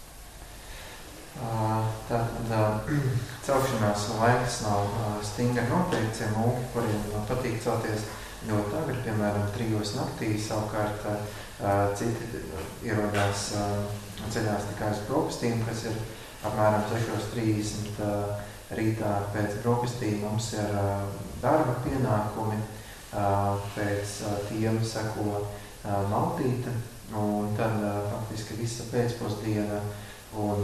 Celšanās laiks nav stingri noteikts, mūki, kuriem patīk celties ļoti agri, piemēram, 3 naktī, savukārt citi ierodās ceļās tikai uz brokastīm, kas ir apmēram 6:30 rītā pēc brokastīm. Mums ir darba pienākumi, pēc tiem seko maltīte, un tad faktiski visa pēcpusdiena un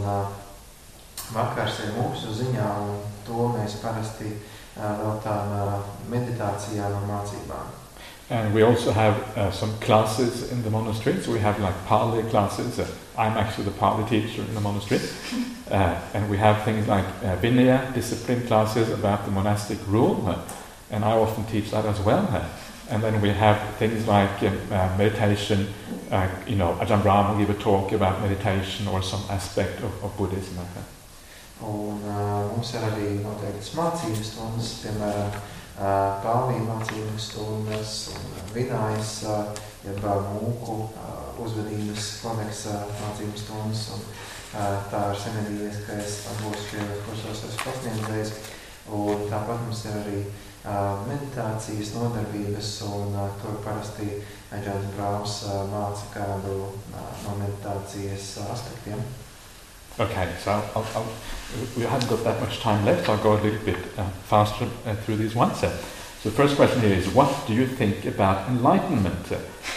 vakars ir mūsu ziņā, un to mēs parasti veltām meditācijām un mācībām. And we also have some classes in the monastery. So we have like Pali classes. I'm actually the Pali teacher in the monastery. And we have things like Vinaya, discipline classes about the monastic rule. And I often teach that as well. And then we have things like meditation. Ajahn Brahm will give a talk about meditation or some aspect of Buddhism. Un mums ir arī noteiktas mācības stundas, piemēram, Pāvī mācības stundas un Vinājas, jeb mūku uzvedības kodeksa mācības stundas, un tā ir senedīliskais abos šajos kursos esmu pasniedzējis. Un tāpat mums ir arī meditācijas nodarbības, un tur parasti Ajahns Brahms māca kādu no meditācijas aspektiem. Okay, so we haven't got that much time left, so I'll go a little bit faster through these ones. So the first question here is, what do you think about enlightenment?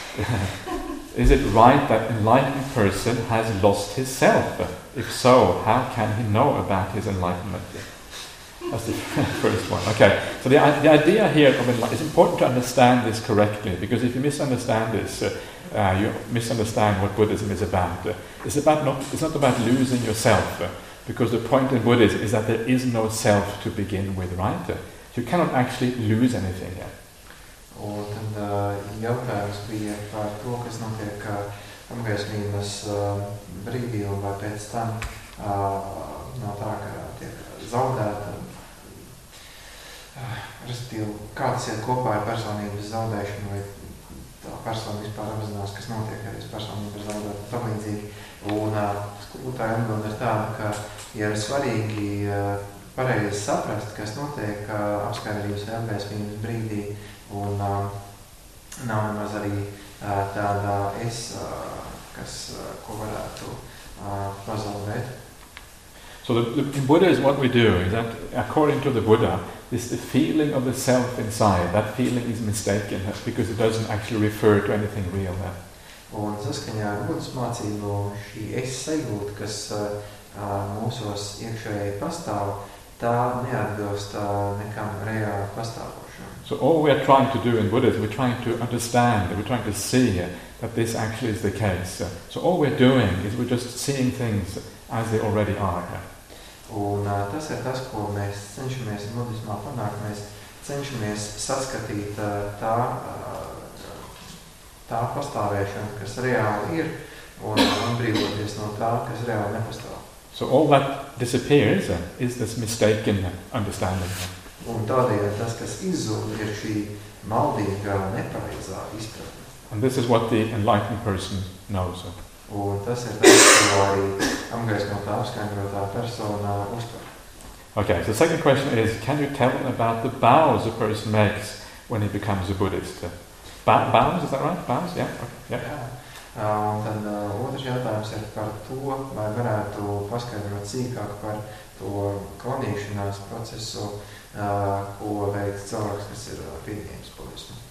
Is it right that an enlightened person has lost his self? If so, how can he know about his enlightenment? That's the first one. Okay, so the idea here of enlightenment, it's important to understand this correctly, because if you misunderstand this, you misunderstand what Buddhism is about. It's not about losing yourself, because the point in Buddhism is that there is no self to begin with, right? You cannot actually lose anything here. Un tad jautājums bija par to, kas notiek apgaismības brīdī, un vai pēc tam no tā, ka tiek zaudēta. Respektīvi, kā tas iet kopā ar personības zaudēšanu, vai tā persona vispār apzinās, kas notiek ar personību zaudēt un tam līdzīgi. Un skolotāja atbilde ir tāda, ka ir svarīgi pareizi saprast, kas notiek apskaidrības vai apgaismības brīdī, un nav nemaz arī tāda ko varētu pazaudēt. So in Buddhism, what we do is that, according to the Buddha, is the feeling of the self inside. That feeling is mistaken because it doesn't actually refer to anything real. Un saskaņā ar Buddhas mācību šī sajūta, kas mūsos iekšēji pastāv, tā neatbilst nekam reāli pastāvošam. So all we are trying to do in Buddhism, we're trying to understand, we're trying to see that this actually is the case. So all we're doing is we're just seeing things as they already are. Un tas ir tas, ko mēs cenšamies budismā panākt. Mēs cenšamies saskatīt tā pastāvēšanu, kas reāli ir, un atbrīvoties no tā, kas reāli nepastāv. So all that disappears is this mistaken understanding. Un tādējādi tas, kas izzūd, ir šī maldīgā, nepareizā izpratne. And this is what the enlightened person knows. Un tas ir tas, ko arī apgaismotā, apskaidrotā persona uztver. Okay, so the second question is, can you tell about the vows a person makes when he becomes a Buddhist? Vows, is that right? Vows, yeah? Okay. Yeah. Un tad otrs jautājums ir par to, vai varētu paskaidrot sīkāk par to klaunīšanās procesu, ko veids cilvēks, kas ir pieņēmis budismu.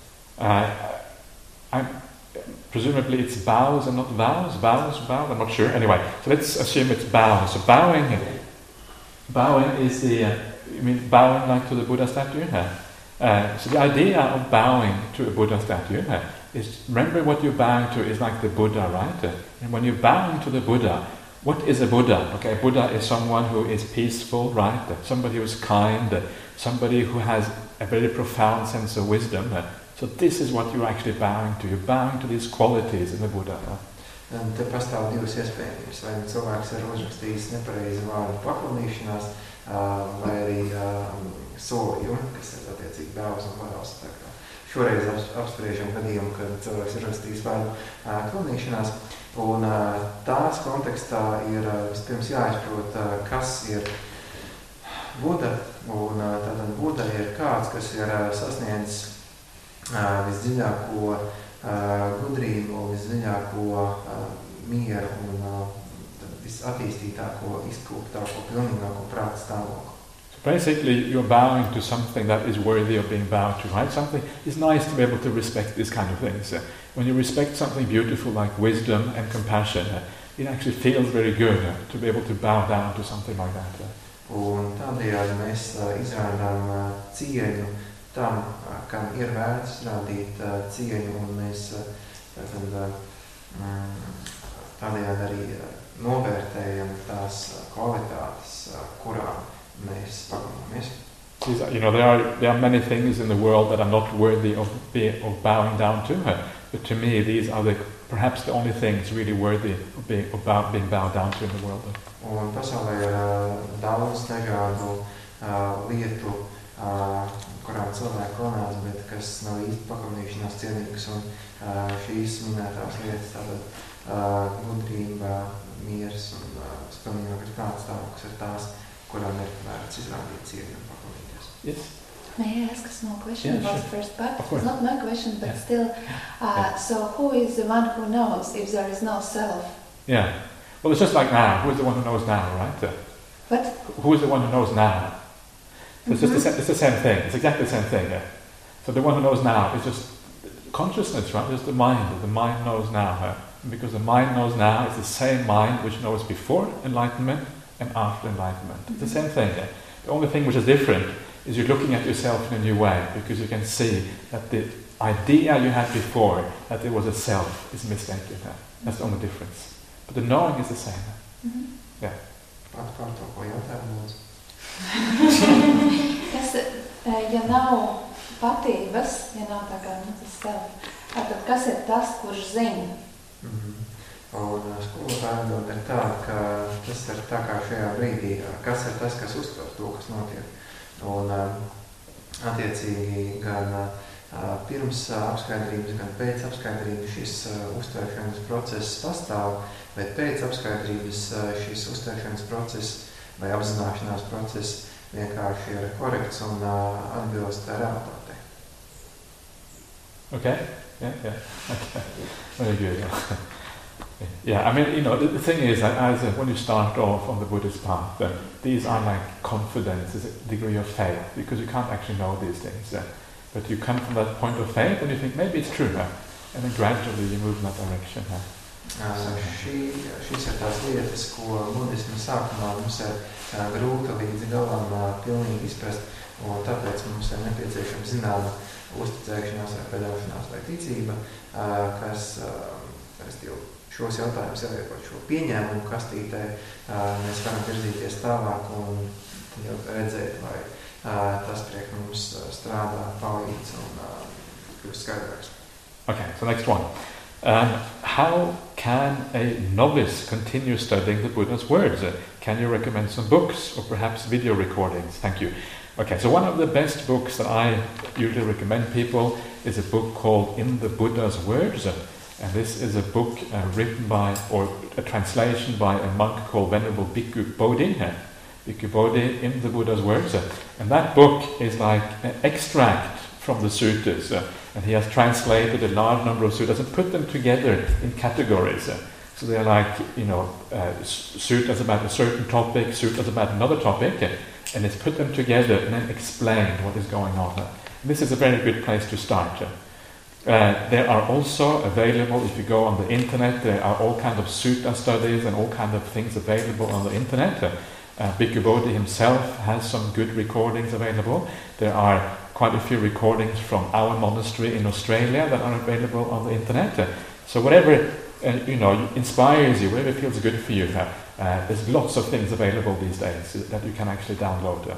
Presumably it's bows and not vows. Vows, I'm not sure. Anyway, so let's assume it's bowing. So bowing is you mean bowing like to the Buddha statue? So the idea of bowing to a Buddha statue is, remember what you're bowing to is like the Buddha, right? And when you're bowing to the Buddha, what is a Buddha? Okay, a Buddha is someone who is peaceful, right? Somebody who is kind, somebody who has a very profound sense of wisdom. So this is what you're actually bowing to. You're bowing to these qualities in the Buddha. Un te pastāv divas iespējas. Vai cilvēks ir uzrakstījis nepareizi vārdu paklaunīšanās, vai arī solījumi, kas ir attiecīgi bēvs un varās. šoreiz apspriežam gadījumu, kad cilvēks ir rakstījis vārdu klonīšanās. Un tās kontekstā ir vispirms jāizprot, kas ir Buda. Un tātad Buda ir kāds, kas ir sasniedzis visdziļāko gudrību, visdziļāko mieru un visattīstītāko, izkoptāko, pilnīgāko prāta stāvokli. Basically, you're bowing to something that is worthy of being bowed to, right? Something, it's nice to be able to respect these kind of things. When you respect something beautiful like wisdom and compassion, it actually feels very good to be able to bow down to something like that. Un tādējādi mēs izrādām cieņu tam, kam ir vērts rādīt cieņu, un mēs tādējādi arī novērtējam tās kvalitātes, kurām mēs paklāmies. You know, there are many things in the world that are not worthy of bowing down to her, but to me these are perhaps the only things really worthy of being bowed down to in the world. Un pasaulē ir daudz dažādu lietu, kurām cilvēki klanās, bet kas nav īsti paklanīšanās cienīgas, un šīs minētās lietas, tātad gudrība, miers un spilnīgākas prāta stāvoklis ir tās, kurām ir vērts izrādīt cieņu un paklanīties. Yes. May I ask a small question about the first part? Of course. It's not my question, but still. So who is the one who knows if there is no self? Yeah. Well, it's just like now. Who is the one who knows now, right? What? Who is the one who knows now? So it's the same thing. It's exactly the same thing. Yeah. So the one who knows now is just consciousness, right? It's the mind. The mind knows now. Because the mind knows now is the same mind which knows before enlightenment and after enlightenment. It's the same thing. Yeah. The only thing which is different is you're looking at yourself in a new way, because you can see that the idea you had before, that there was a self, is mistaken. That's the only difference. But the knowing is the same. Yeah. Kas, ja nav patības, ja nav tā kā tas self, tad kas ir tas, kurš zina? Un skolotāja atbilde ir tāda, ka tas ir tā kā šajā brīdī, kas ir tas, kas uztver to, kas notiek. Un attiecīgi gan pirms apskaidrības, gan pēc apskaidrības šis uztvēršanas process pastāv, bet pēc apskaidrības šis uztvēršanas process vai apzināšanās process vienkārši ir korekts un atbilst realitātei. Okay. Yeah. Okay. Very good. Yeah, I mean, you know, the thing is that when you start off on the Buddhist path, these are like confidence, is a degree of faith, because you can't actually know these things. But you come from that point of faith and you think, maybe it's true, and then gradually you move in that direction. Šīs ir tās lietas, ko budisma sākumā mums ir grūti līdz galam pilnīgi izprast, un tāpēc mums ir nepieciešama zināma uzticēšanās vai paļaušanās vai ticība, kas šos jautājumus ieliekot šo pieņēmumu kastītē, mēs varam virzīties tālāk un jau redzēt, vai tas priek mums strādā, palīdz un kļūst skaidrāks. Okay, so next one. How can a novice continue studying the Buddha's words? Can you recommend some books or perhaps video recordings? Thank you. Okay, so one of the best books that I usually recommend people is a book called In the Buddha's Words. And this is a book written by, or a translation by a monk called Venerable Bhikkhu Bodhi. Bhikkhu Bodhi, In the Buddha's Words. And that book is like an extract from the suttas. And he has translated a large number of suttas and put them together in categories. So they're like, suttas about a certain topic, suttas about another topic. And it's put them together and then explained what is going on. And this is a very good place to start. There are also available, if you go on the internet, there are all kinds of sutta studies and all kinds of things available on the internet. Bhikkhu Bodhi himself has some good recordings available. There are quite a few recordings from our monastery in Australia that are available on the internet. So whatever inspires you, whatever feels good for you, there's lots of things available these days that you can actually download.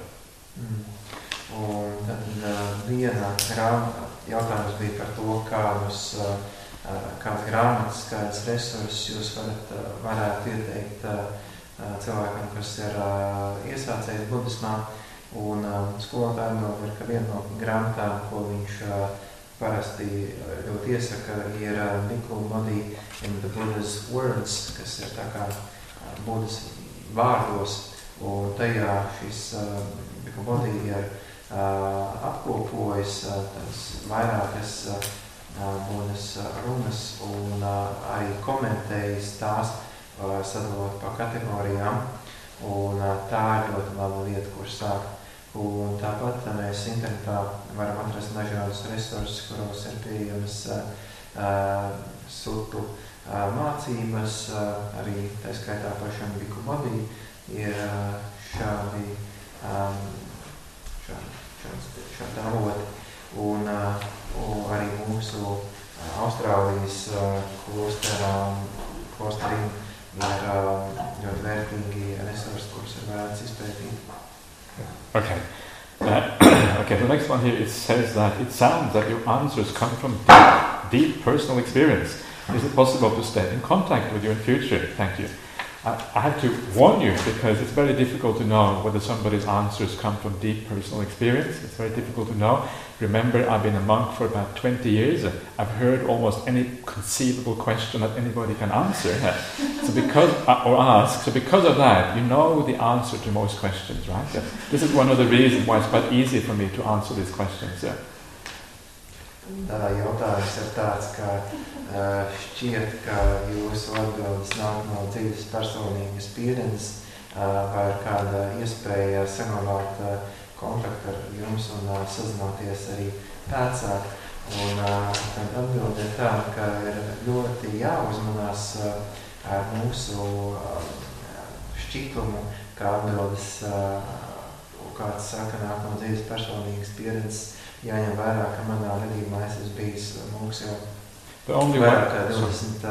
Un tad viena grāmata jautājums bija par to, kādas grāmatas, kādas resursus jūs varētu ieteikt cilvēkam, kas ir iesācējis budismā. Un skolotāji atbild ir, ka viena no grāmatām, ko viņš parasti ļoti iesaka, ir Bhikkhu Bodhi in the Buddha's words, kas ir tā kā Buddhas vārdos, un tajā šis Bhikkhu Bodhi ir apkopojis tās vairākas Buddhas runas un arī komentējis tās, sadalot pa kategorijām, un tā ir ļoti laba lieta, kur sākt. Un tāpat mēs internetā varam atrast dažādus resursus, kuros ir pieejamas sutu mācības, arī tā skaitā pašam Bhikkhu Bodhi ir šādi avoti. Un arī mūsu Austrālijas klosteriem ir ļoti vērtīgi resursi, kurus ir vērts izpētīt. Okay. Okay, the next one here, it says that it sounds that your answers come from deep personal experience. Is it possible to stay in contact with you in future? Thank you. I have to warn you because it's very difficult to know whether somebody's answers come from deep personal experience. It's very difficult to know. Remember, I've been a monk for about 20 years. I've heard almost any conceivable question that anybody can answer. So because of that, you know the answer to most questions, right? This is one of the reasons why it's quite easy for me to answer these questions. Jautājums ir tāds, ka šķiet, ka jūsu atbildes nāk no dziļas personīgas pieredzes, vai ir kāda iespēja saglabāt kontaktu ar jums un sazināties arī pēcāk. Un tad atbilde ir tā, ka ir ļoti jāuzmanās ar mūsu šķitumu, kā atbildes, kāds saka, nāk no dziļas personīgas pieredzes. Jāņem vērā, ka manā gadījumā es esmu bijis mūks jau vairāk kā 20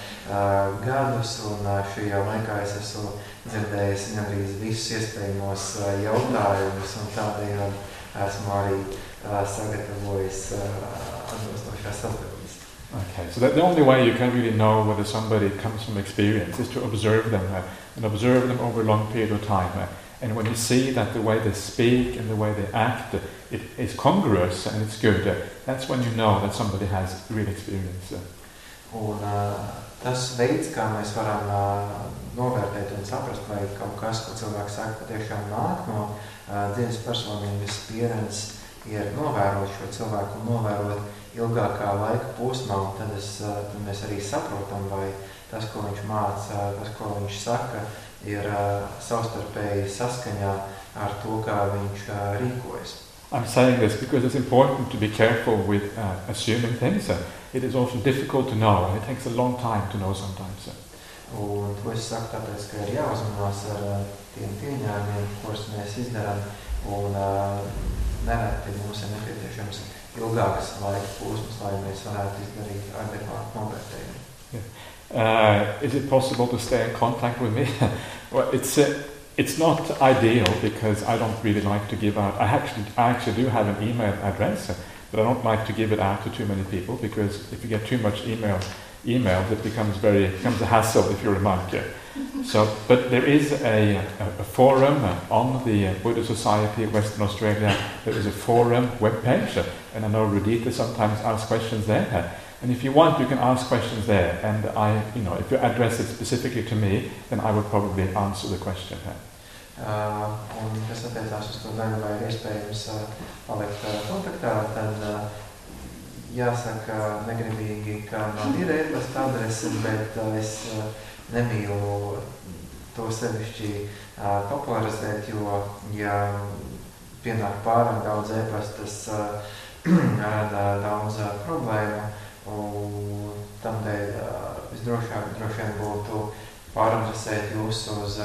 gadus, un šajā laikā es esmu dzirdējis gandrīz visus iespējamos jautājumus, un tādējādi esmu arī sagatavojis atbilstošās atbildes. Okay, so the only way you can really know whether somebody comes from experience is to observe them and observe them over a long period of time. And when you see that the way they speak and the way they act, it is congruous and it's good, that's when you know that somebody has real experience. Un tas veids, kā mēs varam novērtēt un saprast, vai kaut kas, ko cilvēks saka, patiešām nāk no dziļas personības pieredzes, ir novērot šo cilvēku un novērot ilgākā laika posmā, un tad mēs arī saprotam, vai tas, ko viņš māca, tas, ko viņš saka, ir savstarpēji saskaņā ar to, kā viņš rīkojas. I'm saying this because it's important to be careful with assuming things. It is often difficult to know, and it takes a long time to know sometimes. Un to es saku tāpēc, ka ir jāuzmanās ar tiem pieņēmumiem, kurus mēs izdarām, un nereti mums ir nepieciešams ilgākas laika posmas, lai mēs varētu izdarīt adekvātu novērtējumu. Is it possible to stay in contact with me? Well, it's not ideal because I don't really like to give out. I actually do have an email address, but I don't like to give it out to too many people because if you get too much email, it becomes a hassle if you're a monk. So, but there is a forum on the Buddha Society of Western Australia. There is a forum webpage, and I know Rudita sometimes asks questions there. And if you want, you can ask questions there. And if you address it specifically to me, then I would probably answer the question. Un kas attiecās uz to daļu, vai ir iespējams palikt kontaktā, tad jāsaka negribīgi, ka man ir e-pasta adrese, bet es nemīlu to sevišķi popularizēt, jo, ja pienāk pārāk daudz e-pastas, rada daudz problēmu, un tamdēļ visdrošāk droši vien būtu pāradresēt jūs uz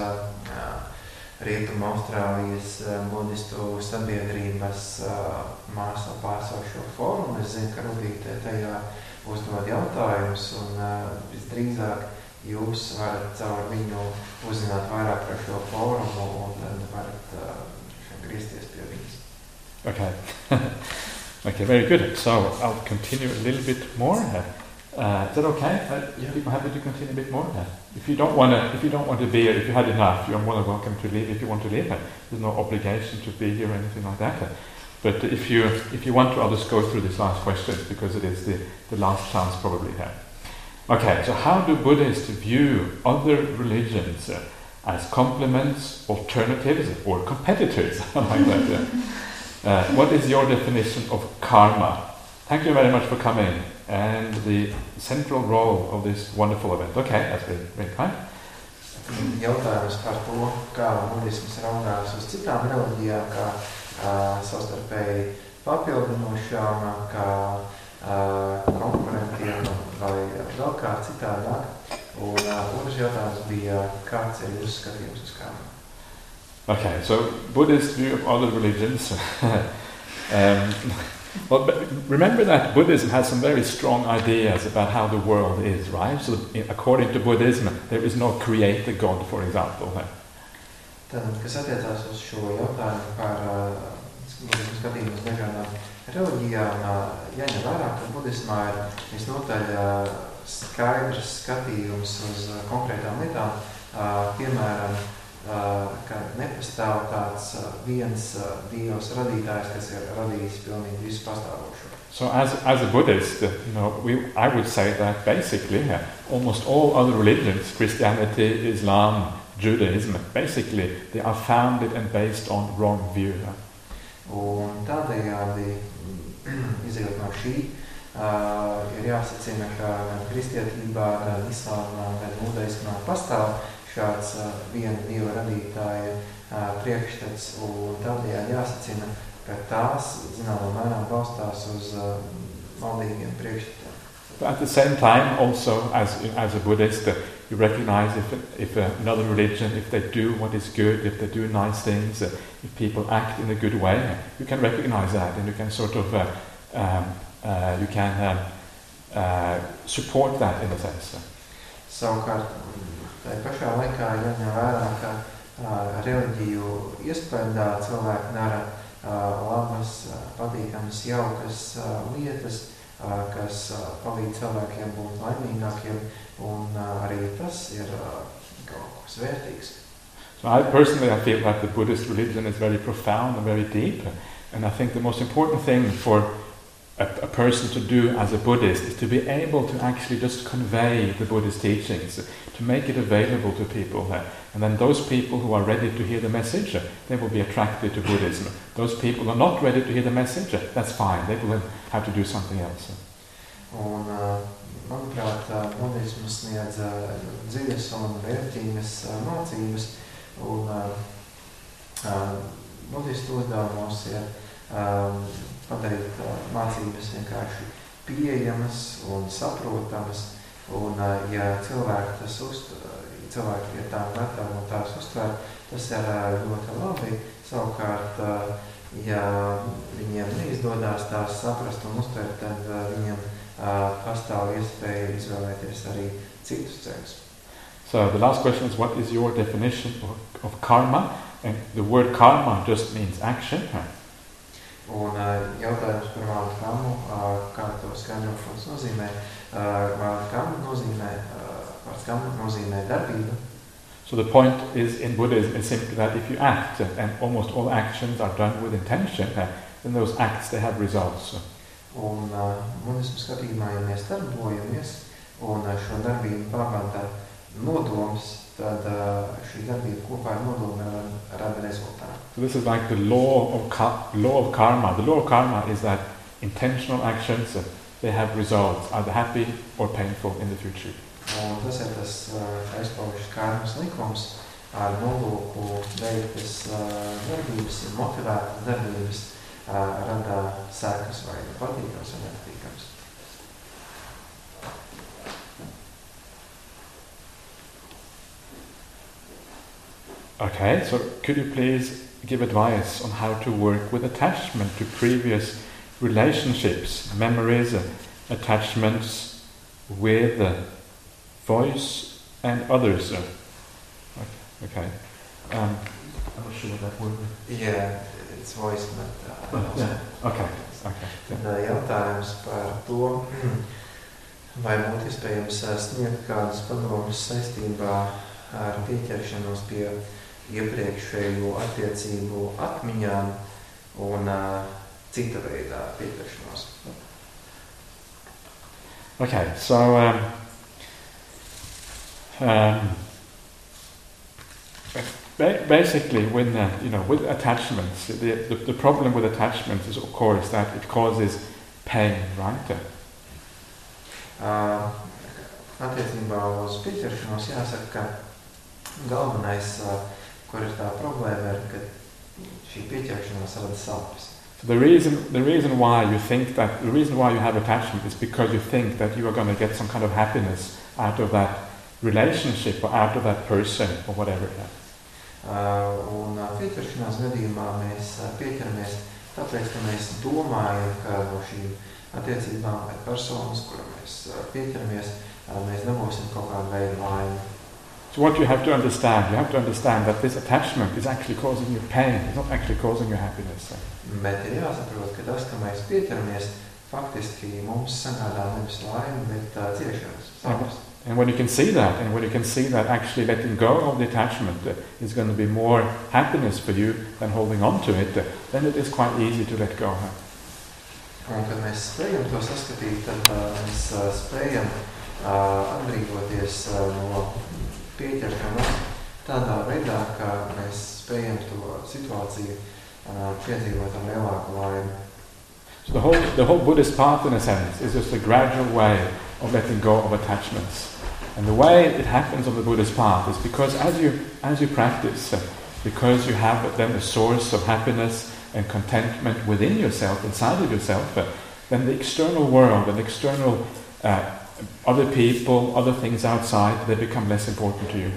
Rietuma Austrālijas budistu sabiedrības māsu pārsaušo fórumu. Es zinu, ka Rudīte tajā uzdod jautājumus, un visdrīzāk jūs varat caur viņu uzzināt vairāk par šo fórumu, un tad varat griezties pie viņas. Okay. Okay, very good. So I'll continue a little bit more. Is that okay? Yeah. People happy to continue a bit more? If you don't want to be here, if you had enough, you're more than welcome to leave. If you want to leave, there's no obligation to be here or anything like that. But if you want to, I'll just go through these last questions because it is the last chance probably here. Okay, so how do Buddhists view other religions as complements, alternatives, or competitors? Like that, yeah. What is your definition of karma? Thank you very much for coming and the central role of this wonderful event. Okay, that's very kind. Jautājums par to, kā budisms raugās uz citām reliģijām, kā savstarpēji papildinošām, kā konkurentiem vai vēl kā citādāk. Un otrs jautājums bija, kāds ir jūsu skatījums uz karmu? Okay, so Buddhist view of other religions. Well, remember that Buddhism has some very strong ideas about how the world is, right? So, according to Buddhism, there is no creator God, for example. Tad, kas attiecās uz šo jautājumu par budismu skatījumu uz dažādām reliģijām, jāņem vērā, ka budismā ir visnotaļ skaidrs skatījums uz konkrētām lietām, piemēram, ka nepastāv tāds viens Dievs radītājs, kas ir radījis pilnīgi visu pastāvošo. So as a Buddhist, I would say that basically almost all other religions, Christianity, Islam, Judaism, basically they are founded and based on wrong view. Un tādējādi, izējot no šī, ir jāsacina, ka gan kristietībā, gan islāmā, gan judaismā pastāv šāds viena Dieva radītāja priekšstats, un tādējādi jāsacina, ka tās zināmā mērā balstās uz maldīgiem priekšstatiem. But at the same time, also as a Buddhist, you recognize if another religion, if they do what is good, if they do nice things, if people act in a good way, you can recognize that and you can sort of support that in a sense. Savukārt, tai pašā laikā jāņem vērā, ka reliģiju iespējā cilvēki dara labas, patīkamas, jaukas lietas, kas palīdz cilvēkiem būt laimīgākiem, un arī tas ir kaut kas vērtīgs. So I feel that the Buddhist religion is very profound and very deep, and I think the most important thing for a person to do as a Buddhist is to be able to actually just convey the Buddhist teachings, to make it available to people. And then those people who are ready to hear the message, they will be attracted to Buddhism. Those people who are not ready to hear the message, that's fine. They will have to do something else. Un, manuprāt, budisms sniedz dziļas un vērtīgas mācības, un budistu uzdevums ir padarīt mācības vienkārši pieejamas un saprotamas, un ja cilvēki ir tām gatavi un tās uztver, tas ir ļoti labi. Savukārt, ja viņiem neizdodas tās saprast un uztvert, tad viņiem pastāv iespēja izvēlēties arī citus ceļus. So the last question is, what is your definition of karma? And the word karma just means action. Un jautājums par vārdu karmu, kā to skaidrojums nozīmē, vārds karma nozīmē darbību. So the point is in Buddhism is simply that if you act, and almost all actions are done with intention, then those acts, they have results. Un budismu skatījumā, ja mēs darbojamies un šo darbību pavada nodoms, tad šī darbība kopā ar nodomu rada rezultātu. So this is like the law of karma. The law of karma is that intentional actions, they have results, either happy or painful in the future. Un tas ir tas aizpaužas karmas likums, ar nolūku veiktas darbības, motivētas darbības rada sekas vai patīkams vai nepatīkams. Okay, so could you please give advice on how to work with attachment to previous relationships, memories, attachments with voice and others? Okay. I'm not sure what that word is. Yeah, it's voice, but... yeah. Okay. Tad jautājums par to, vai būtu iespējams sniegt kādas padomas saistībā ar pieķeršanos pie iepriekšējo attiecību atmiņām un cita veidā pievēršanos. Okay, so basically, when with attachments, the problem with attachments is, of course, that it causes pain, right? Attiecībā uz pieķeršanos jāsaka, ka galvenais, kur ir tā problēma, ir, ka šī pieķeršanās rada sāpes. The reason why you have attachment is because you think that you are going to get some kind of happiness out of that relationship or out of that person or whatever. Un pieķeršanās gadījumā mēs pieķeramies tāpēc, ka mēs domājam, ka no šīm attiecībām vai personas, kura mēs pieķeramies, mēs dabūsim kaut kādu veidu laimi. So what you have to understand that this attachment is actually causing you pain, it's not actually causing you happiness. Bet ir jāsaprot, ka tas, ka mēs pieķeramies, faktiski mums sagādā nevis laimi, bet ciešanas, sāpes. And when you can see that actually letting go of the attachment is going to be more happiness for you than holding on to it, then it is quite easy to let go. Un kad mēs spējam to saskatīt, tad mēs spējam atbrīvoties no pieķeršanās tādā veidā, ka mēs spējam to situāciju piedzīvot ar lielāku laimi. So the whole Buddhist path, in a sense, is just a gradual way of letting go of attachments. And the way it happens on the Buddhist path is because as you practice, because you have then a source of happiness and contentment within yourself, inside of yourself, then the external world and external other people, other things outside, they become less important to you.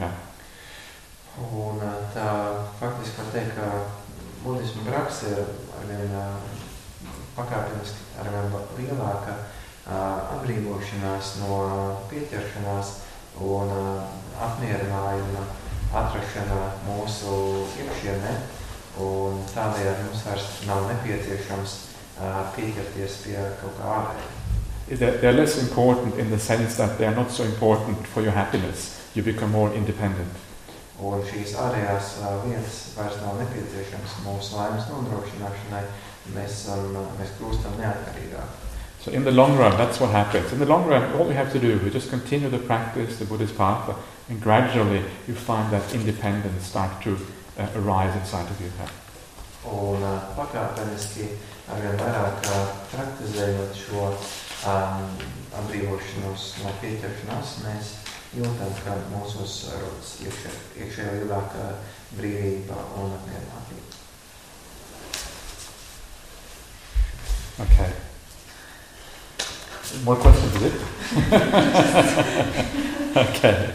Un tā faktiski var teikt, ka budisma praksa ir arvien pakāpeniski, arvien lielāka atbrīvošanās no pieķeršanās un apmierinājuma atrašana mūsu iekšienē, un tādējādi mums vairs nav nepieciešams pieķerties pie kaut kā ārēja. They're less important in the sense that they are not so important for your happiness. You become more independent. Un šīs ārējās vietas vairs nav nepieciešams mūsu laimes nodrošināšanai, mēs kļūstam neatkarīgāki. So in the long run, that's what happens. In the long run, all we have to do is just continue the practice, the Buddhist path, and gradually you find that independence start to arise inside of you. Un pakāpeniski arvien vairāk praktizējot šo atbrīvošanos no pieķeršanās, mēs jūtam, ka mūsos rodas iekšējā lielāka brīvība un apmierinātība. Okay. More questions, is it? Okay.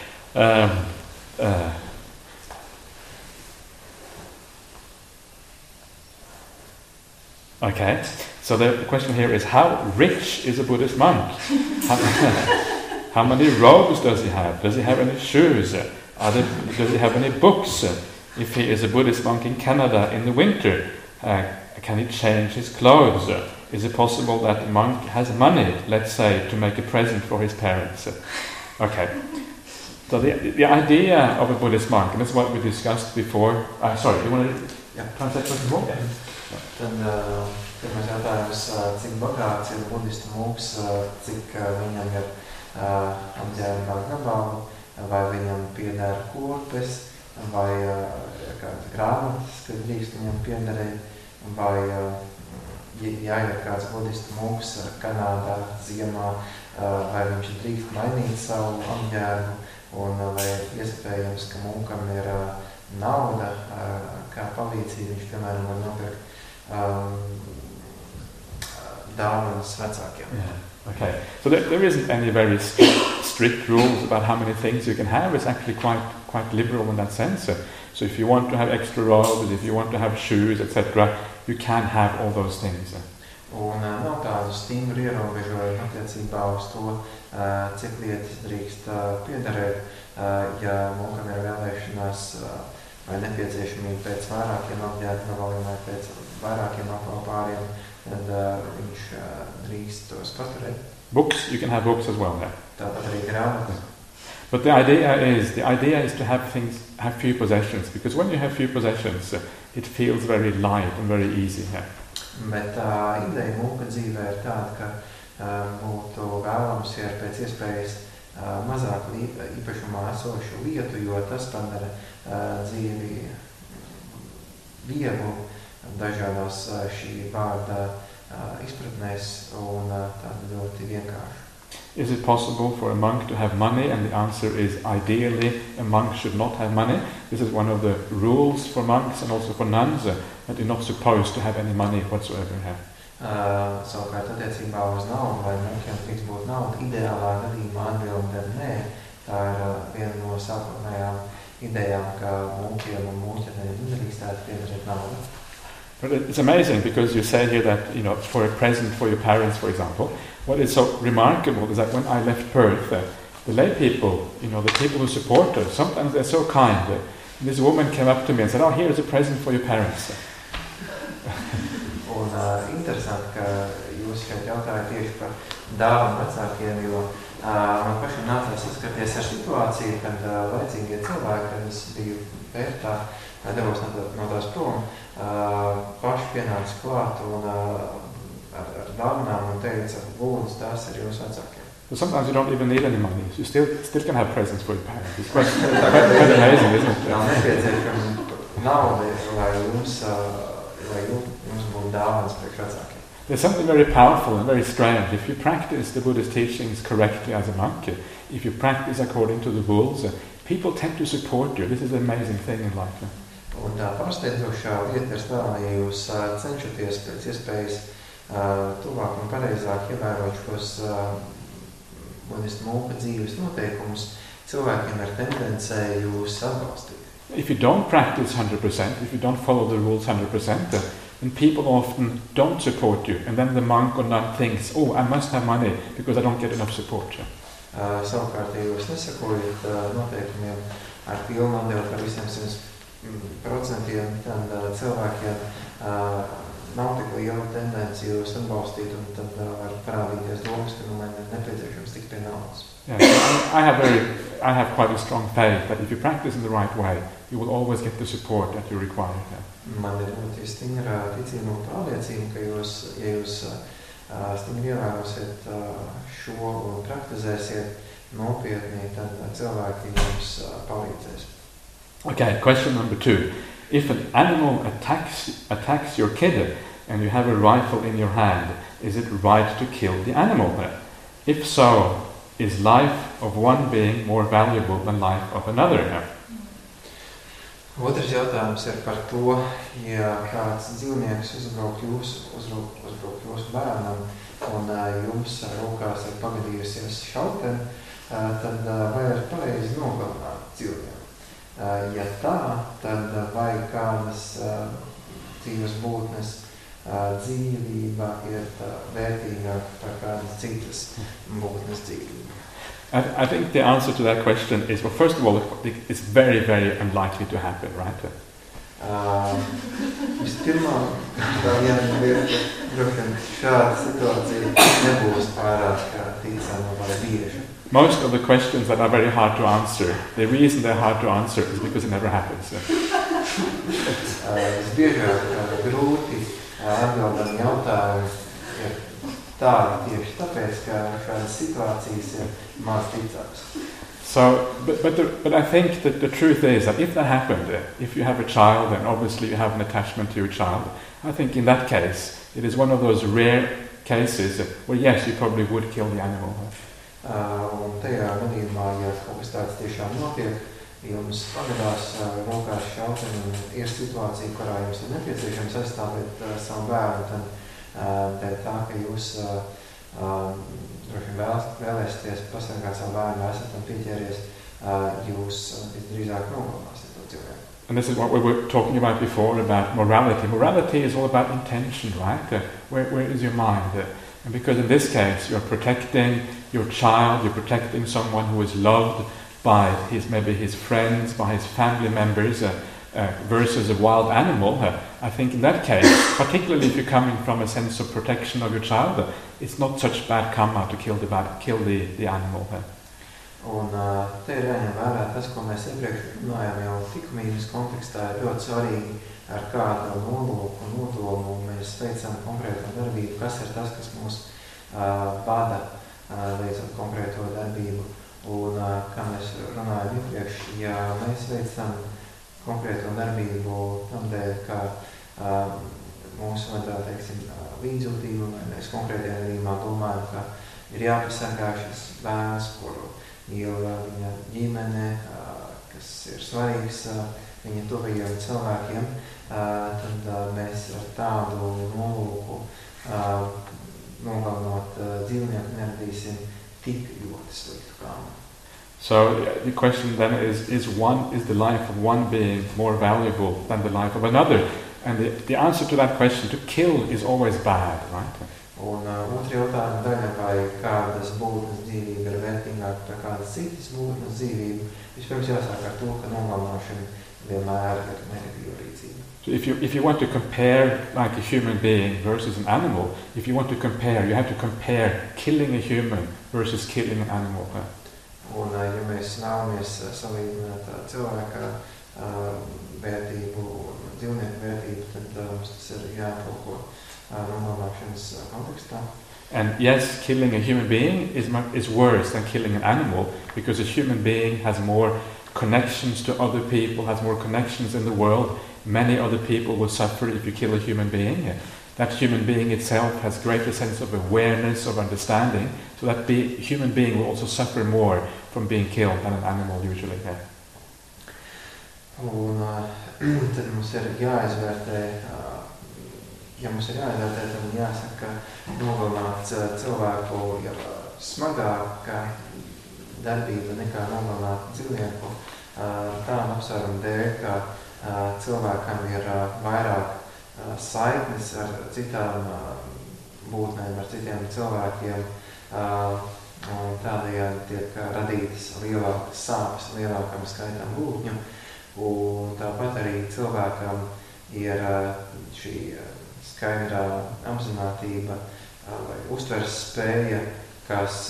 Okay. So the question here is, how rich is a Buddhist monk? How many robes does he have? Does he have any shoes? Does he have any books? If he is a Buddhist monk in Canada in the winter, can he change his clothes? Is it possible that a monk has money, let's say, to make a present for his parents? Okay. So the idea of a Buddhist monk, and that's what we discussed before. Sorry, you want to translate for more? Tad pirmais jautājums, cik bagāts ir budistu mūks, cik viņam ir apģērbā gabali, vai viņam pieder kurpes, vai kādas grāmatas, kas drīkst viņam piederēt, vai ja ir kāds budistu mūks Kanādā ziemā, vai viņš drīkst mainīt savu apģērbu, un vai iespējams, ka mūkam ir nauda, kā palīdzība, viņš, piemēram, var nopirkt dāvanas vecākiem. Yeah. Okay. So there isn't any very strict rules about how many things you can have. It's actually quite liberal in that sense. So if you want to have extra robes, if you want to have shoes, etc., you can have all those things. Un nav tādu stingru ierobežojumu attiecībā uz to, cik lietas drīkst piederēt, ja mūkam ir vēlēšanās vai nepieciešamība pēc vairākiem apģērbu gabaliem vai pēc vairākiem apvalpāriem, tad viņš drīkst tos paturēt. Books, you can have books as well. Yeah. Tāpat arī grāmatas. But the idea is to have few possessions, because when you have few possessions, it feels very light and very easy. Yeah. Bet ideja mūka dzīvē ir tāda, ka būtu vēlams ir pēc iespējas mazāk īpašumā esošu lietu, jo tas padara dzīvi vieglu dažādās šī vārda izpratnēs un tāda ļoti vienkārša. Is it possible for a monk to have money? And the answer is ideally a monk should not have money. This is one of the rules for monks and also for nuns, that you're not supposed to have any money whatsoever. Savukārt attiecībā uz naudu, vai mūkiem tiks būt nauda, ideālā gadījumā atbilde nē. Tā ir viena no sākotnējām idejām, ka mūkiem un mūķenēm nedrīkstētu piederēt naudu. But it's amazing because you say here that, for a present for your parents, for example, what is so remarkable is that when I left Perth, the lay people, the people who support us, sometimes they're so kind. And this woman came up to me and said, here's a present for your parents. Un interesanti, ka jūs šeit jautājat tieši par dāvanu vecākiem, jo man pašam nācās saskaties ar situāciju, kad laicīgie cilvēki, kad es biju Pertā, devos no tās prom, paši pienāca klāt un ar dāvanām un teica, lūdzu, tās ir jūsu vecākiem. So sometimes you don't even need any money. You still can have presents for your parents. It's quite amazing, isn't it? Nav nepieciešama nauda, lai jums būtu dāvanas priekš vecākiem. There's something very powerful and very strange. If you practice the Buddha's teachings correctly as a monk, if you practice according to the rules, people tend to support you. This is an amazing thing in life. Un tā pārsteidzošā lieta ir tā, ja jūs cenšaties pēc iespējas tuvāk un pareizāk ievērot šos budistu mūka dzīves noteikumus, cilvēkiem ir tendence jūs atbalstīt. If you don't practice 100%, if you don't follow the rules 100%, then people often don't support you. And then the monk or nun thinks, I must have money because I don't get enough support. Savukārt, ja jūs nesakojat noteikumiem ar pilnu atdevu par visiem 100%, tad cilvēkiem nav tik liela tendence jūs atbalstīt, un tad var parādīties domas, ka man ir nepieciešams tik pie naudas. Yeah, I have quite a strong faith that if you practice in the right way, you will always get the support that you require. Man ir ļoti stingra ticība un pārliecība, ka ja jūs stingri ievērosiet šo un praktizēsiet nopietni, tad cilvēki jums palīdzēs. Okay, question number 2. If an animal attacks your kid and you have a rifle in your hand, is it right to kill the animal? If so, is life of one being more valuable than life of another? Otrs jautājums ir par to, ja kāds dzīvnieks uzbruk jūsu bērnam un jums rokās ir pagadījusies šauteni, tad vai ir pareizi nogalināt dzīvnieku? Ja tā, tad vai kādas dzīves būtnes dzīvība ir vērtīgāka par kādas citas būtnes dzīvību? I think the answer to that question is, well, first of all, it's very, very unlikely to happen, right? Vispirmā, šāda situācija nebūs pārāk ticama vai bieža. Most of the questions that are very hard to answer, the reason they're hard to answer is because it never happens. Visbiežāk grūti atbildami jautājumi ir tādi tieši tāpēc, ka šādas situācijas ir maz ticamas. So, but I think that the truth is that if that happened, if you have a child and obviously you have an attachment to your child, I think in that case, it is one of those rare cases where yes, you probably would kill the animal. Un tajā gadījumā, ja kaut kas tāds tiešām notiek, jums pagadās rokās šauteni un ir situācija, kurā jums ir nepieciešams aizstāvēt savu bērnu, tad dēļ tā, ka jūs droši vēlēsieties pasargāt savu bērnu, esat tam pieķēries, jūs visdrīzāk nogalināsiet to cilvēku. And this is what we were talking about before, about morality. Morality is all about intention, right? Where is your mind? And because in this case, you're protecting your child, you're protecting someone who is loved by maybe his friends, by his family members, versus a wild animal. I think in that case, particularly if you're coming from a sense of protection of your child, it's not such bad karma to kill the animal. Un te ir jāņem vērā tas, ko mēs iepriekš runājām jau likumības kontekstā, ir ļoti svarīgi, ar kādu nolūku un nodomu mēs veicam konkrēto darbību, kas ir tas, kas mūs vada veicot konkrēto darbību. Un, kā mēs runājam iepriekš, ja mēs veicam konkrēto darbību tamdēļ, ka mūsu vada, teiksim, līdzjūtību, vai mēs konkrētajā gadījumā domājam, ka ir jāpasargā šis bērns, kuru mīl viņa ģimene, kas ir svarīgs viņa tuvajiem cilvēkiem, tad mēs ar tādu nolūku nogalinot dzīvnieku neradīsim tik ļoti sliktu kāmu. So the question then is the life of one being more valuable than the life of another? And the answer to that question, to kill, is always bad, right? Un otra jautājuma daļa, vai kādas būtnes dzīvība ir vērtīgāka par kādas citas būtnes dzīvību, vispirms jāsāk ar to, ka nogalināšana vienmēr ir negatīva rīcība. So if you want to compare like a human being versus an animal, if you want to compare, you have to compare killing a human versus killing an animal. Un ja mēs vēlamies salīdzināt cilvēka vērtību un dzīvnieku vērtību, tad mums tas ir jāaplūko nogalināšanas kontekstā. And yes, killing a human being is worse than killing an animal, because a human being has more connections to other people, has more connections in the world. Many other people will suffer if you kill a human being. That human being itself has greater sense of awareness, of understanding, so that the human being will also suffer more from being killed than an animal usually. Un tad mums ir jāizvērtē, tad jāsaka, ka nogalināt cilvēku ir smagāka darbība nekā nogalināt dzīvnieku. Tām apsvērumu dēļ, ka cilvēkam ir vairāk saiknes ar citām būtnēm, ar citiem cilvēkiem, un tādējādi tiek radītas lielākas sāpes lielākam skaitam būtņu. Un tāpat arī cilvēkam ir šī skaidrā apzinātība vai uztveres spēja, kas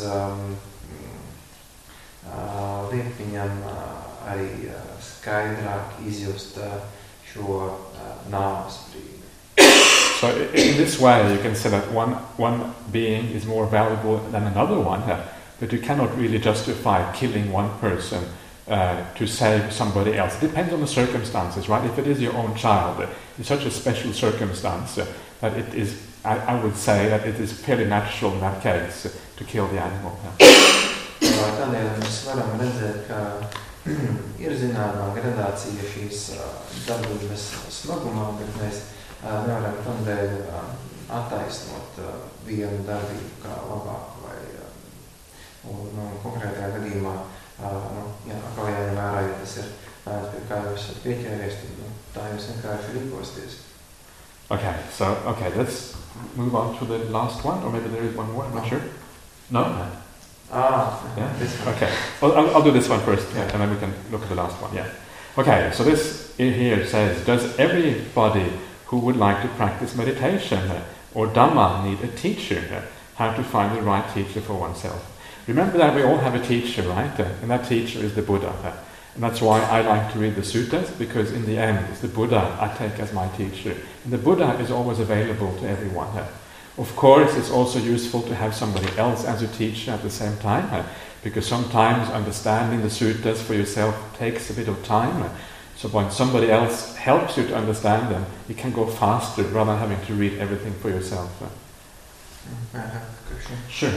liek viņam arī skaidrāk izjust šo nāves brīdi. So in this way you can say that one being is more valuable than another one, but you cannot really justify killing one person to save somebody else. It depends on the circumstances, right? If it is your own child, it's such a special circumstance that it is, I would say that it is fairly natural in that case to kill the animal. Tādēļ mēs varam redzēt, ka ir zināmā gradācija šīs darbības smagumā, bet mēs nevaram tādēļ attaisnot vienu darbību kā labāku vai konkrētajā gadījumā atkal jāņem vērā, ja tas ir tāds, pie kā jūs esat pieķēries, tad tā jūs vienkārši rīkosties. Okay, let's move on to the last one, or maybe there is one more, I'm not sure. No? Yeah? This one. Okay, I'll do this one first, and then we can look at the last one. Yeah. Okay, so this here says, does everybody who would like to practice meditation or Dhamma need a teacher? How to find the right teacher for oneself? Remember that we all have a teacher, right? And that teacher is the Buddha. And that's why I like to read the suttas, because in the end it's the Buddha I take as my teacher. And the Buddha is always available to everyone. Of course, it's also useful to have somebody else as a teacher at the same time, because sometimes understanding the suttas for yourself takes a bit of time. So when somebody else helps you to understand them, you can go faster rather than having to read everything for yourself. I have a question. Sure.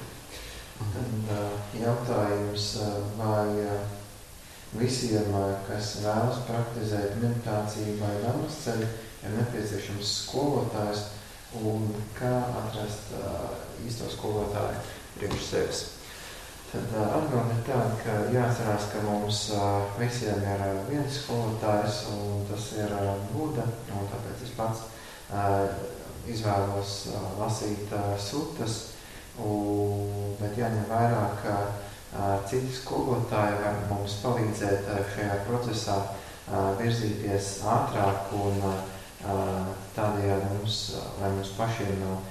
Tad jautājums, vai visiem, kas vēlas praktizēt meditāciju vai dhammas ceļu, ir nepieciešams skolotājs, un kā atrast īsto skolotāju priekš sevis. Tad atbilde ir tāda, ka jāatcerās, ka mums visiem ir viens skolotājs, un tas ir Buddha, un tāpēc es pats izvēlos lasīt suttas, bet jāņem vērā, ka citi skolotāji var mums palīdzēt šajā procesā virzīties ātrāk, un tādējādi mums pašiem nav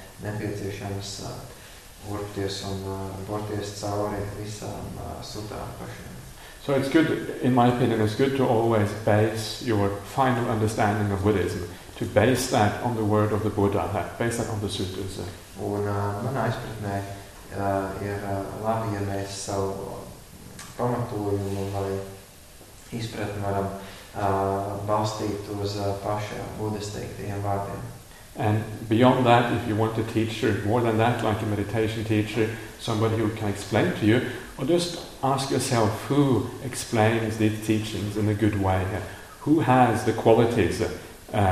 nepieciešams urpties un borties cauri visām sutām pašiem. So it's good, in my opinion, it's good to always base your final understanding of Buddhism, to base that on the word of the Buddha, base that on the sutras. Un manā izpratnē ir labi, ja mēs savu pamatojumu vai izpratni varam balstīt uz paša Budas teiktajiem vārdiem. And beyond that, if you want a teacher, more than that, like a meditation teacher, somebody who can explain to you, or just ask yourself who explains these teachings in a good way. Who has the qualities of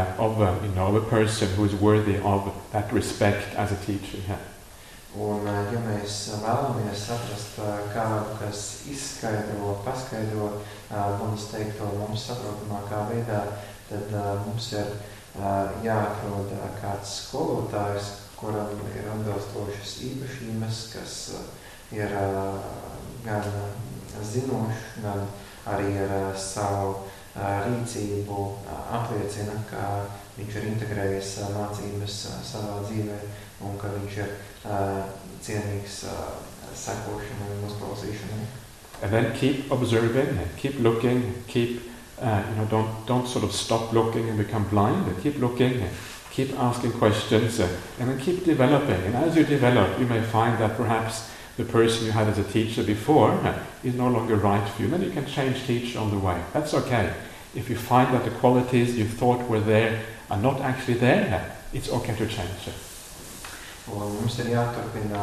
a person who is worthy of that respect as a teacher. Un, ja mēs vēlamies saprast kādu, kas paskaidro Budas teikto mums saprotamākā veidā, tad mums ir jāatrod kāds skolotājs, kuram ir atbilstošas īpašības, kas ir gan zinošs, gan arī ar savu rīcību apliecina, ka viņš ir integrējis mācības savā dzīvē un ka viņš ir cienīgs sekošanai un uzklausīšanai. And then keep observing, keep looking, don't sort of stop looking and become blind. Keep looking, keep asking questions, and then keep developing. And as you develop, you may find that perhaps the person you had as a teacher before is no longer right for you. Then you can change teacher on the way. That's okay. If you find that the qualities you thought were there are not actually there, it's okay to change. Un mums ir jāturpina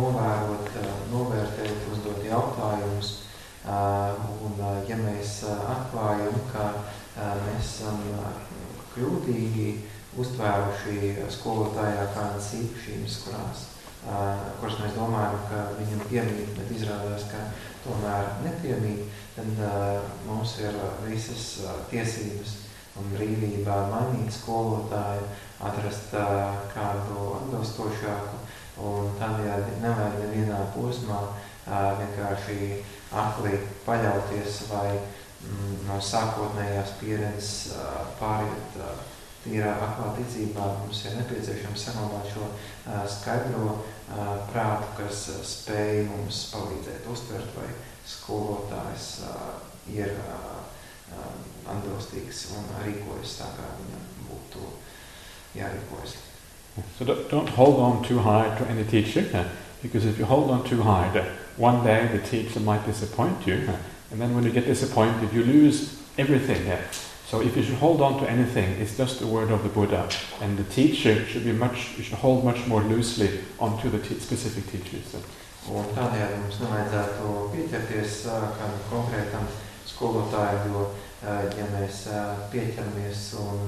novērtēt, uzdot jautājumus. Un ja mēs atklājam, ka mēs esam kļūdīgi uztvēruši skolotājā kādas īpašības, kuras mēs domājam, ka viņam piemīt, bet izrādās, ka tomēr nepiemīt, tad mums ir visas tiesības un brīvībā mainīt skolotāju, atrast kādu atbilstošāku, un tādējādi nevajag nevienā posmā vienkārši akli paļauties vai no sākotnējās pieredzes pāriet tīrā aklā ticībā. Mums ir nepieciešams saglabāt šo skaidro prātu, kas spēj mums palīdzēt uztvert, vai skolotājs ir atbilstīgs un rīkojas tā, kā viņam būtu jārīkojas. So don't hold on too hard to any teacher, because if you hold on too hard, one day the teacher might disappoint you, and then when you get disappointed, you lose everything. So if you should hold on to anything, it's just the word of the Buddha, and the teacher you should hold much more loosely onto the specific teachers. Un tādējādi mums nevajadzētu pieķerties kādam konkrētam skolotājam, jo ja mēs pieķeramies un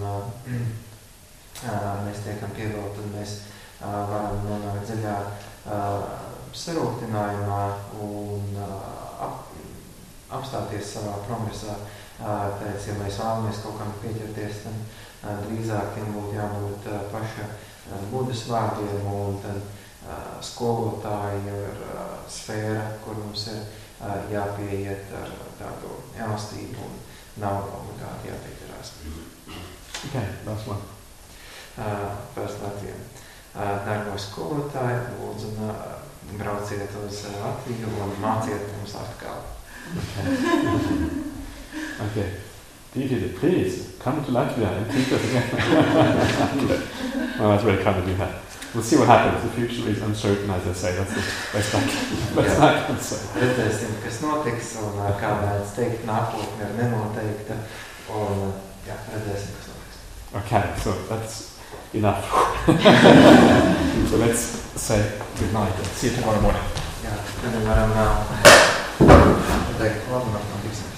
mēs tiekam pievilti, tad mēs varam nonākt dziļā sarūktinājumā un apstāties savā progresā. Tāpēc, ja mēs vēlamies kaut kam pieķerties, tad drīzāk tiem būtu jābūt paša Budas vārdiem, un tad skolotāji ir sfēra, kur mums ir jāpieiet ar tādu elastību un nav obligāti jāpieķerās. Okay, last one. Pēc Latvijiem. Darbo skolotāji, lūdzu, brauciet uz Latviju un māciet mums atkal. Okay. Please, come to Latvia and teach us again. Well, that's very kind of you. We'll see what happens. The future is uncertain, as I say. That's the best I can say. Redzēsim, kas notiks, un kā mēs teikt, nākotne ir nenoteikta, un redzēsim, kas notiks. Okay, so that's enough. So let's say good night and see you tomorrow morning. Jā, tad varam teikt labu nakti un tiksim.